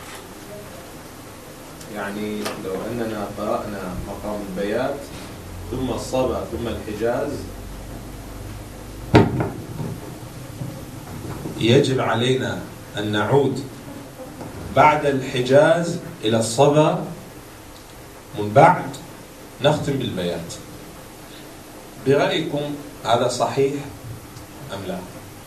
يعني لو أننا قرأنا مقام البيات ثم الصبا ثم الحجاز، يجب علينا أن نعود بعد الحجاز إلى الصبا، من بعد نختم بالبيات. برأيكم هذا صحيح أم لا؟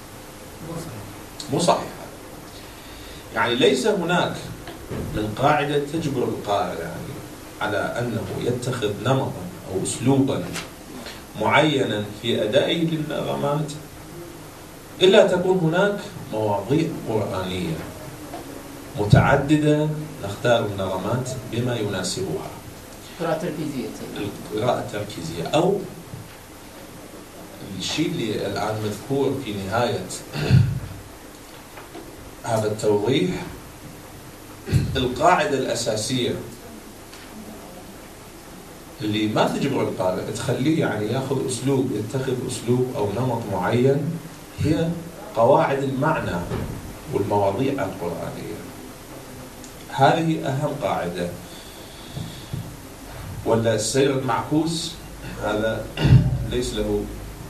مو صحيح. يعني ليس هناك من قاعدة تجبر القارئ يعني على أنه يتخذ نمطا أو أسلوبا معينا في أدائه للنغمات إلا تكون هناك مواضيع قرآنية متعددة نختار النغمات بما يناسبها. قراءة تركيزية. القراءة التركيزية أو الشيء اللي الآن مذكور في نهاية هذا التوضيح، القاعدة الأساسية اللي ما تجبر القارئ تخليه يعني ياخذ أسلوب، يتخذ أسلوب أو نمط معين، هي قواعد المعنى والمواضيع القرآنية. هذه أهم قاعدة. ولا السير المعكوس هذا ليس له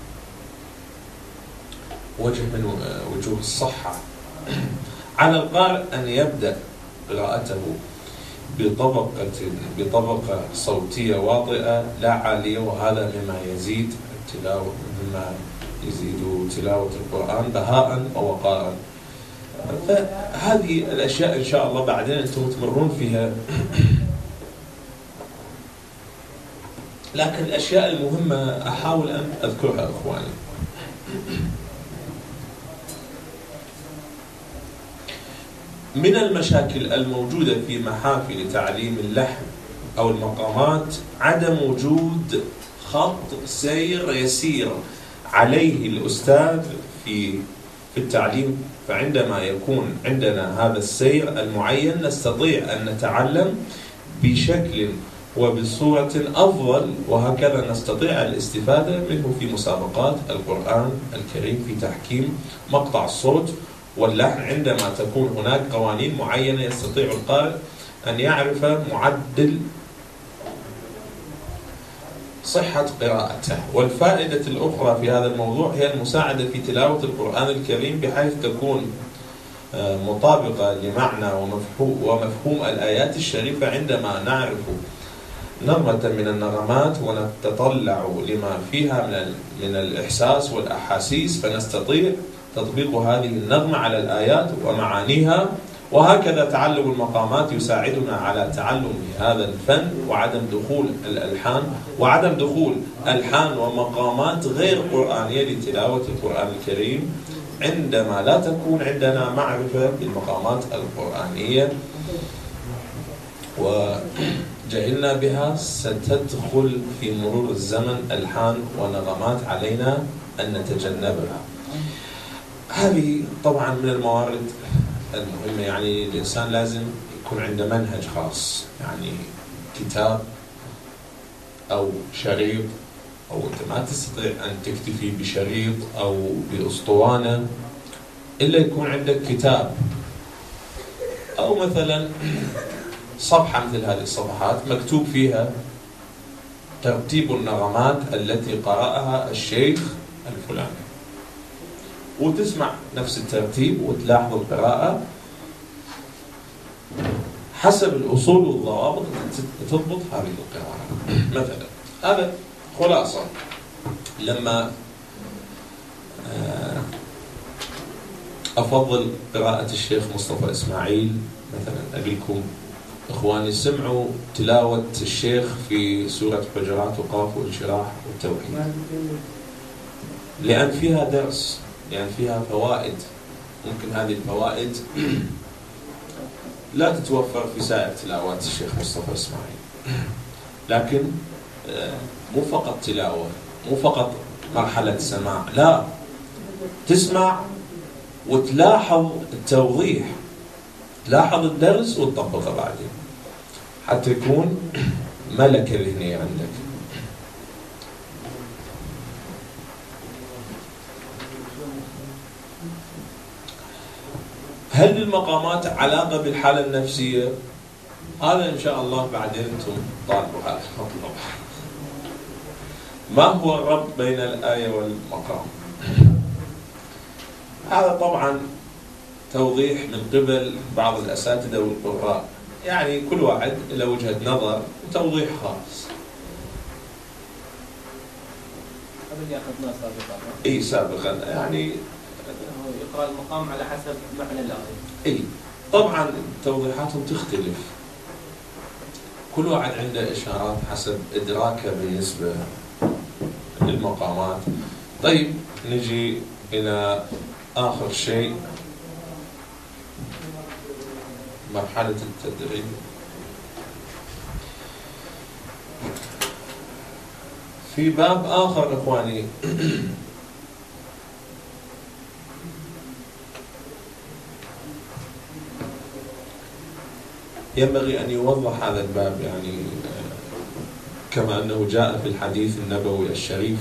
وجه من وجوه الصحة. على القارئ أن يبدأ قراءته بطبقة صوتية واطئة لا عالية، وهذا مما يزيد التلاوة، مما يزيد تلاوة القرآن بهاء ووقارا. فهذه الأشياء إن شاء الله بعدين أنتم تمرون فيها. لكن الأشياء المهمة أحاول أن أذكرها أخواني. من المشاكل الموجودة في محافل تعليم اللحن أو المقامات عدم وجود خط سير يسير عليه الأستاذ في التعليم. فعندما يكون عندنا هذا السير المعين نستطيع أن نتعلم بشكل وبصورة أفضل، وهكذا نستطيع الاستفادة منه في مسابقات القرآن الكريم في تحكيم مقطع الصوت واللحن. عندما تكون هناك قوانين معينة يستطيع القارئ أن يعرف معدل صحة قراءته. والفائدة الأخرى في هذا الموضوع هي المساعدة في تلاوة القرآن الكريم بحيث تكون مطابقة لمعنى ومفهوم الآيات الشريفة عندما نعرف نغمة من النغمات ونتطلع لما فيها من الإحساس والأحاسيس، فنستطيع تطبيق هذه النغمة على الآيات ومعانيها. وهكذا تعلم المقامات يساعدنا على تعلم هذا الفن وعدم دخول الألحان وعدم دخول ألحان ومقامات غير قرآنية لتلاوة القرآن الكريم عندما لا تكون عندنا معرفة بالمقامات القرآنية وجهلنا بها. ستدخل في مرور الزمن ألحان ونغمات علينا أن نتجنبها. هذه طبعا من الموارد المهمة. يعني الإنسان لازم يكون عنده منهج خاص، يعني كتاب أو شريط، أو أنت ما تستطيع أن تكتفي بشريط أو بأسطوانة إلا يكون عندك كتاب أو مثلا صفحة مثل هذه الصفحات مكتوب فيها ترتيب النغمات التي قرأها الشيخ الفلاني، وتسمع نفس الترتيب وتلاحظ القراءة حسب الأصول والضوابط تضبط هذه القراءة. مثلا هذا خلاصة. لما أفضل قراءة الشيخ مصطفى إسماعيل مثلا، أقولكم إخواني سمعوا تلاوة الشيخ في سورة حجرات وقاف والانشراح والتوحيد، لأن فيها درس، لأن فيها فوائد. ممكن هذه الفوائد لا تتوفر في سائر تلاوات الشيخ مصطفى إسماعيل. لكن مو فقط تلاوة، مو فقط مرحلة سماع، لا، تسمع وتلاحظ التوضيح، تلاحظ الدرس وتطبقه بعدين حتى يكون ملكة ذهنية عندك. هل للمقامات علاقة بالحالة النفسية؟ هذا إن شاء الله بعدين أنتم طالبوا هذا المطلب. ما هو الربط بين الآية والمقام؟ هذا طبعا توضيح من قبل بعض الأساتذة والقراء، يعني كل واحد له وجهة نظر وتوضيح خاص. هذا اللي أخذناه سابقا. إي سابقا، يعني يقرأ المقام على حسب معنى الآية. إي طبعا توضيحاتهم تختلف، كل واحد عنده إشارات حسب إدراكه بالنسبة للمقامات. طيب نجي إلى آخر شيء، مرحلة التدريب. في باب آخر إخواني ينبغي أن يوضح هذا الباب، يعني كما أنه جاء في الحديث النبوي الشريف،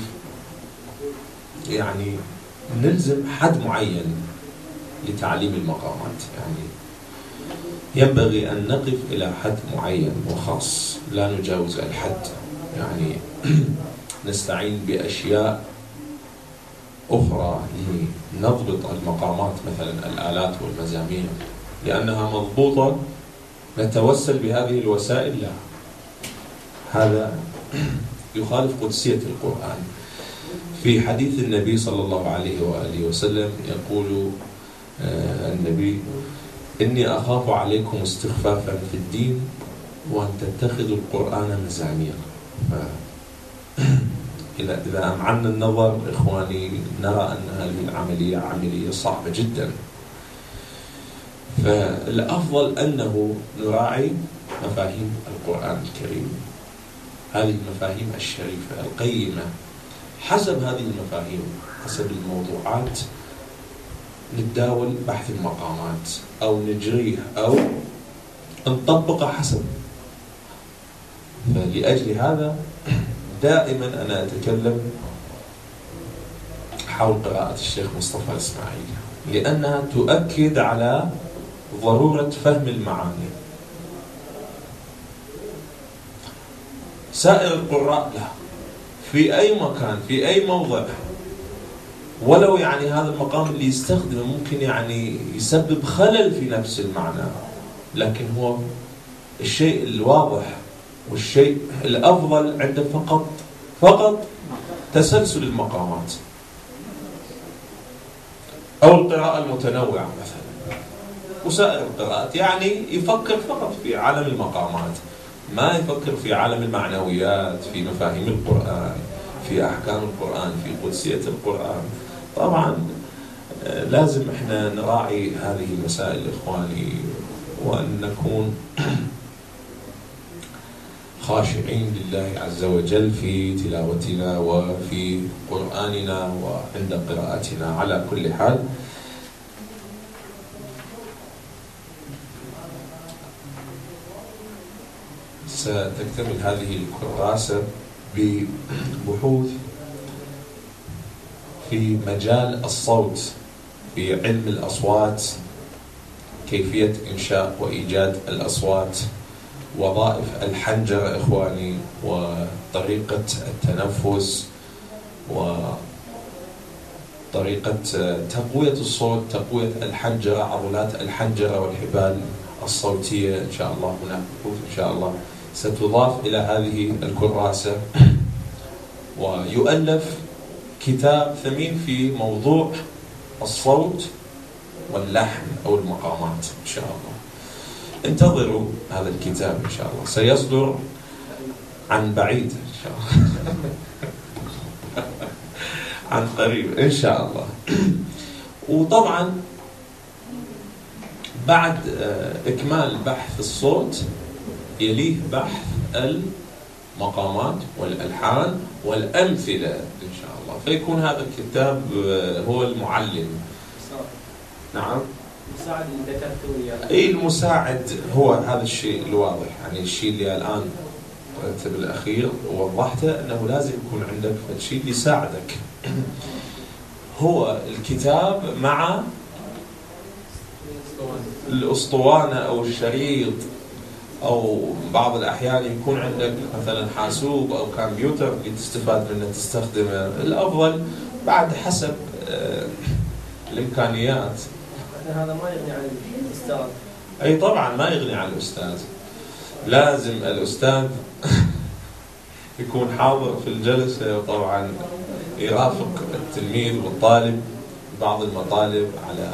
يعني نلزم حد معين لتعليم المقامات. يعني ينبغي أن نقف إلى حد معين وخاص، لا نجاوز الحد. يعني نستعين بأشياء أخرى لنضبط المقامات، مثلا الآلات والمزامير لأنها مضبوطة، نتوسل بهذه الوسائل؟ لا، هذا يخالف قدسية القرآن. في حديث النبي صلى الله عليه وآله وسلم يقول النبي: إني أخاف عليكم استخفافا في الدين وأن تتخذوا القرآن مزامير. إذا أمعنا النظر إخواني نرى أن هذه العملية عملية صعبة جدا. فالأفضل أنه نراعي مفاهيم القرآن الكريم، هذه المفاهيم الشريفة القيمة، حسب هذه المفاهيم، حسب الموضوعات نتداول بحث المقامات أو نجريه أو نطبقه حسب. فلأجل هذا دائما أنا أتكلم حول قراءة الشيخ مصطفى إسماعيل، لأنها تؤكد على ضرورة فهم المعاني. سائر القراء لا، في أي مكان في أي موضع، ولو يعني هذا المقام اللي يستخدمه ممكن يعني يسبب خلل في نفس المعنى، لكن هو الشيء الواضح والشيء الأفضل عنده فقط تسلسل المقامات، أو القراءة المتنوعة مثلا وسائر القراءات. يعني يفكر فقط في عالم المقامات، ما يفكر في عالم المعنويات، في مفاهيم القرآن، في أحكام القرآن، في قدسية القرآن. طبعا لازم احنا نراعي هذه المسائل إخواني، وأن نكون خاشعين لله عز وجل في تلاوتنا وفي قرآننا وعند قراءتنا. على كل حال ستكتمل هذه الكراسة ببحوث في مجال الصوت، في علم الأصوات، كيفية إنشاء وإيجاد الأصوات، وظائف الحنجرة إخواني، وطريقة التنفس، وطريقة تقوية الصوت، تقوية الحنجرة، عضلات الحنجرة والحبال الصوتية. إن شاء الله هناك بحوث إن شاء الله ستضاف إلى هذه الكراسة، ويؤلف كتاب ثمين في موضوع الصوت واللحن أو المقامات إن شاء الله. انتظروا هذا الكتاب إن شاء الله، سيصدر عن بعيد إن شاء الله عن قريب إن شاء الله. وطبعا بعد إكمال بحث الصوت يليه بحث المقامات والألحان والأمثلة إن شاء الله، فيكون هذا الكتاب هو المعلم. نعم، المساعد اللي ذكرته يعني. أي المساعد هو هذا الشيء الواضح، يعني الشيء اللي الآن قلت بالأخير ووضحته أنه لازم يكون عندك الشيء اللي يساعدك. هو الكتاب مع الأسطوانة أو الشريط، أو بعض الأحيان يكون عندك مثلا حاسوب أو كمبيوتر اللي تستفاد منه تستخدمه. الأفضل بعد حسب الإمكانيات. هذا ما يغني عن الأستاذ. أي طبعا ما يغني عن الأستاذ، لازم الأستاذ يكون حاضر في الجلسة، وطبعا يرافق التلميذ والطالب بعض المطالب على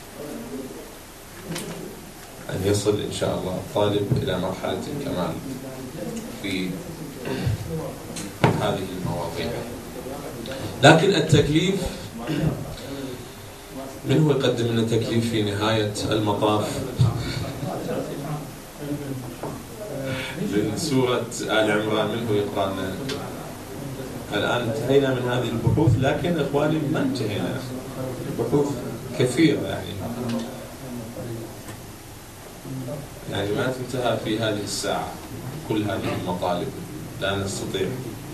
أن يصل إن شاء الله الطالب إلى مرحلة الكمال في هذه المواضيع. لكن التكليف، من هو يقدم لنا تكليف في نهاية المطاف؟ من سورة آل عمران من هو يقرأ لنا؟ الآن انتهينا من هذه البحوث، لكن إخواني ما انتهينا، بحوث كثيرة يعني ما تنتهى في هذه الساعة كل هذه المطالب، لا نستطيع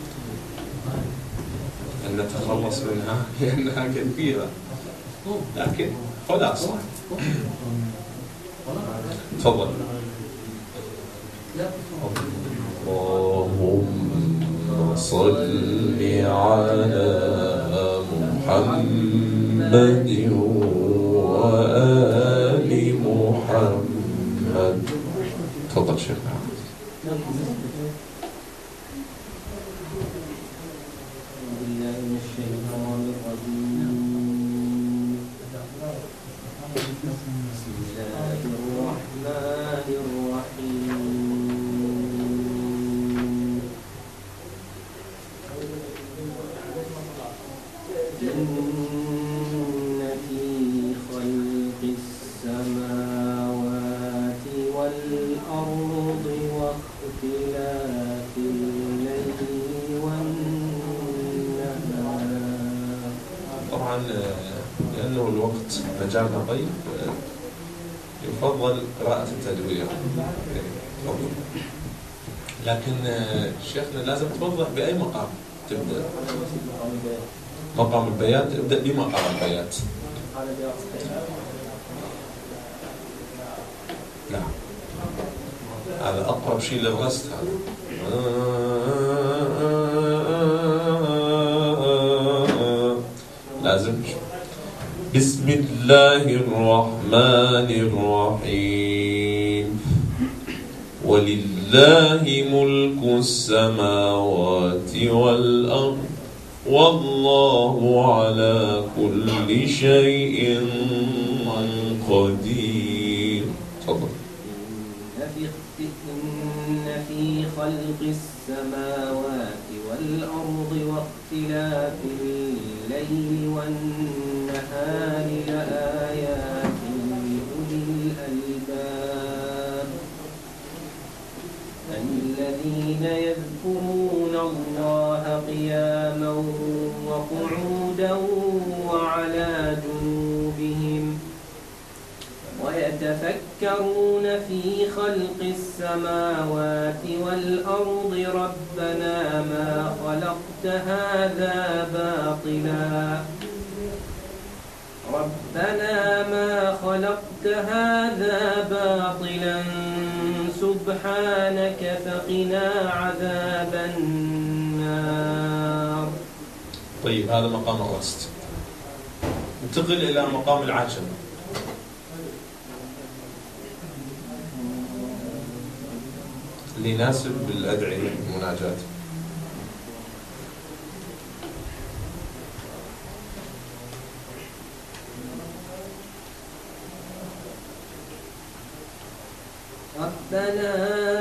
أن نتخلص منها لأنها كثيرة، لكن خلاصة. تفضل. اللهم صل على محمد وآل محمد. تفضل شيخ. لأنه الوقت مجالنا ضيق يفضل قراءة التدوير، لكن شيخنا لازم توضح بأي مقام تبدأ. مقام البيات، ابدأ بمقام البيات. لا، هذا أقرب شيء للرست. هذا لازم. بسم الله الرحمن الرحيم. ولله ملك السماوات والأرض والله على كل شيء قدير. تفضل. إن في خلق السماوات والأرض واختلاف الليل والنهار لآيات لأولي الألباب الذين يذكرون الله قياما وقعودا وعلى جنوبهم ويتفكرون في خلق السماوات والأرض ربنا ما خلقت هذا باطلا سبحانك فقنا عذاب النار. طيب هذا مقام الرست. ننتقل إلى مقام العجم. اللي يناسب بالأدعية المناجاة. ربنا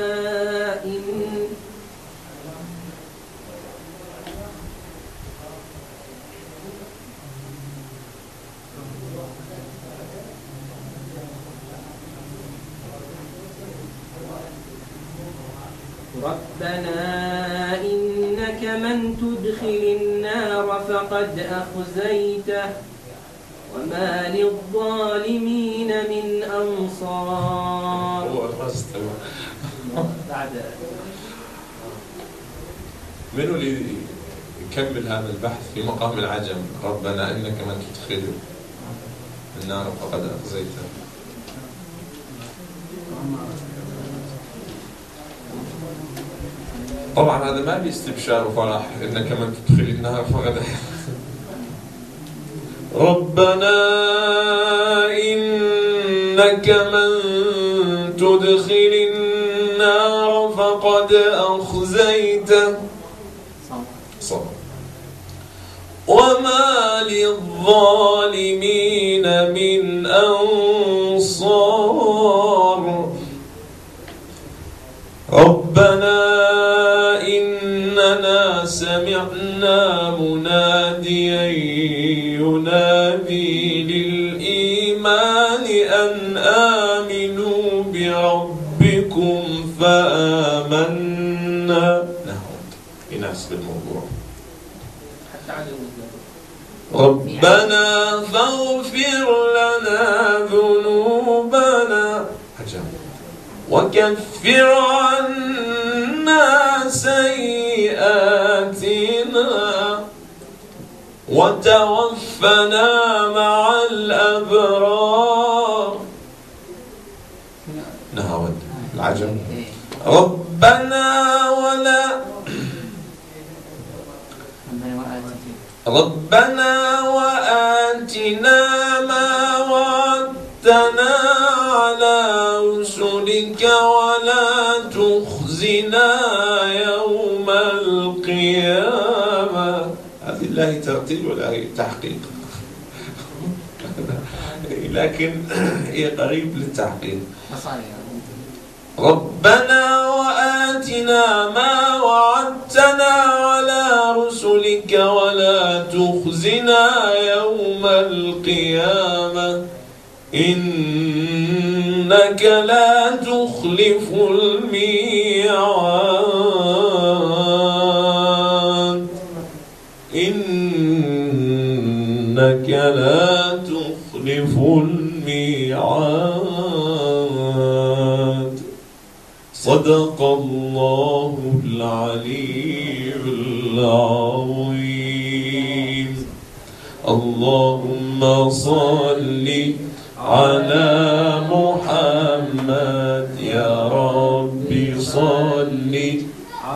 إنك من تدخل النار فقد أخزيته وما للظالمين من أنصار. منو اللي يكمل هذا البحث في مقام العجم؟ ربنا إنك من تدخل النار فقد أخزيته. طبعا هذا ما باستبشار وفرح. إنك من تدخل النار فقد ربنا إنك من تدخل النار فقد أخزيته وما للظالمين من أنصار. ربنا إننا سمعنا مناديا ينادي للإيمان أن آمنوا بربكم فآمنا. يناسب الموضوع. ربنا فاغفر لنا ذنوبنا وكفر عنا سيئاتنا وتوفنا مع الأبرار. نهاود العجم. ربنا وآتنا ما وعدتنا على رسلك ولا تخزنا يوم القيامة. هذه لا هي ترتيل ولا هي تحقيق لكن هي قريب للتحقيق. ربنا وآتنا ما وعدتنا على رسلك ولا تخزنا يوم القيامة إنك لا تخلف الميعاد. إنك لا تخلف الميعاد. صدق الله العلي العظيم. اللهم صل على محمد يا رب صل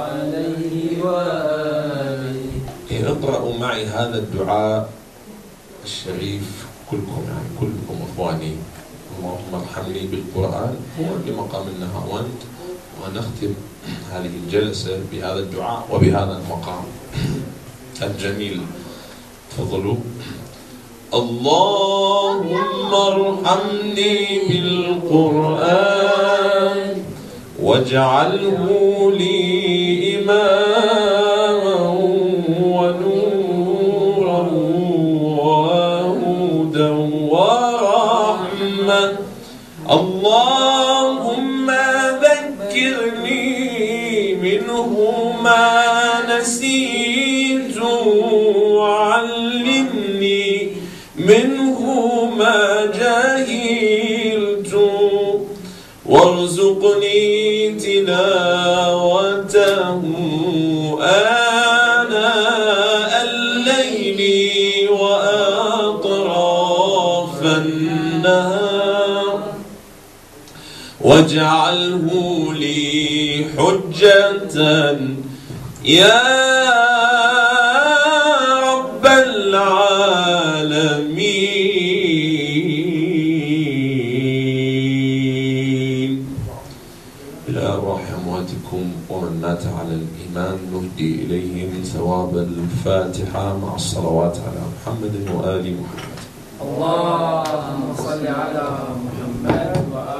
عليه وآله. اقرأوا معي هذا الدعاء الشريف كلكم، يعني كلكم إخواني، اللهم ارحمني بالقرآن هو بمقام النهاوند. ونختم هذه الجلسة بهذا الدعاء وبهذا المقام الجميل. تفضلوا. اللهم ارحمني بالقرآن واجعله لي إماما ونورا وهدى ورحمة. اللهم ذكرني منه ما نسيت وعلمني منه ما جهلت وارزقني تلاوته آناء الليل وأطراف النهار واجعله لي حجة يا رب العالمين. إلى أرواح أمواتكم ومن مات على الإيمان نهدي إليهم ثواب الفاتحة مع الصلوات على محمد وآل محمد. اللهم صل على محمد وآل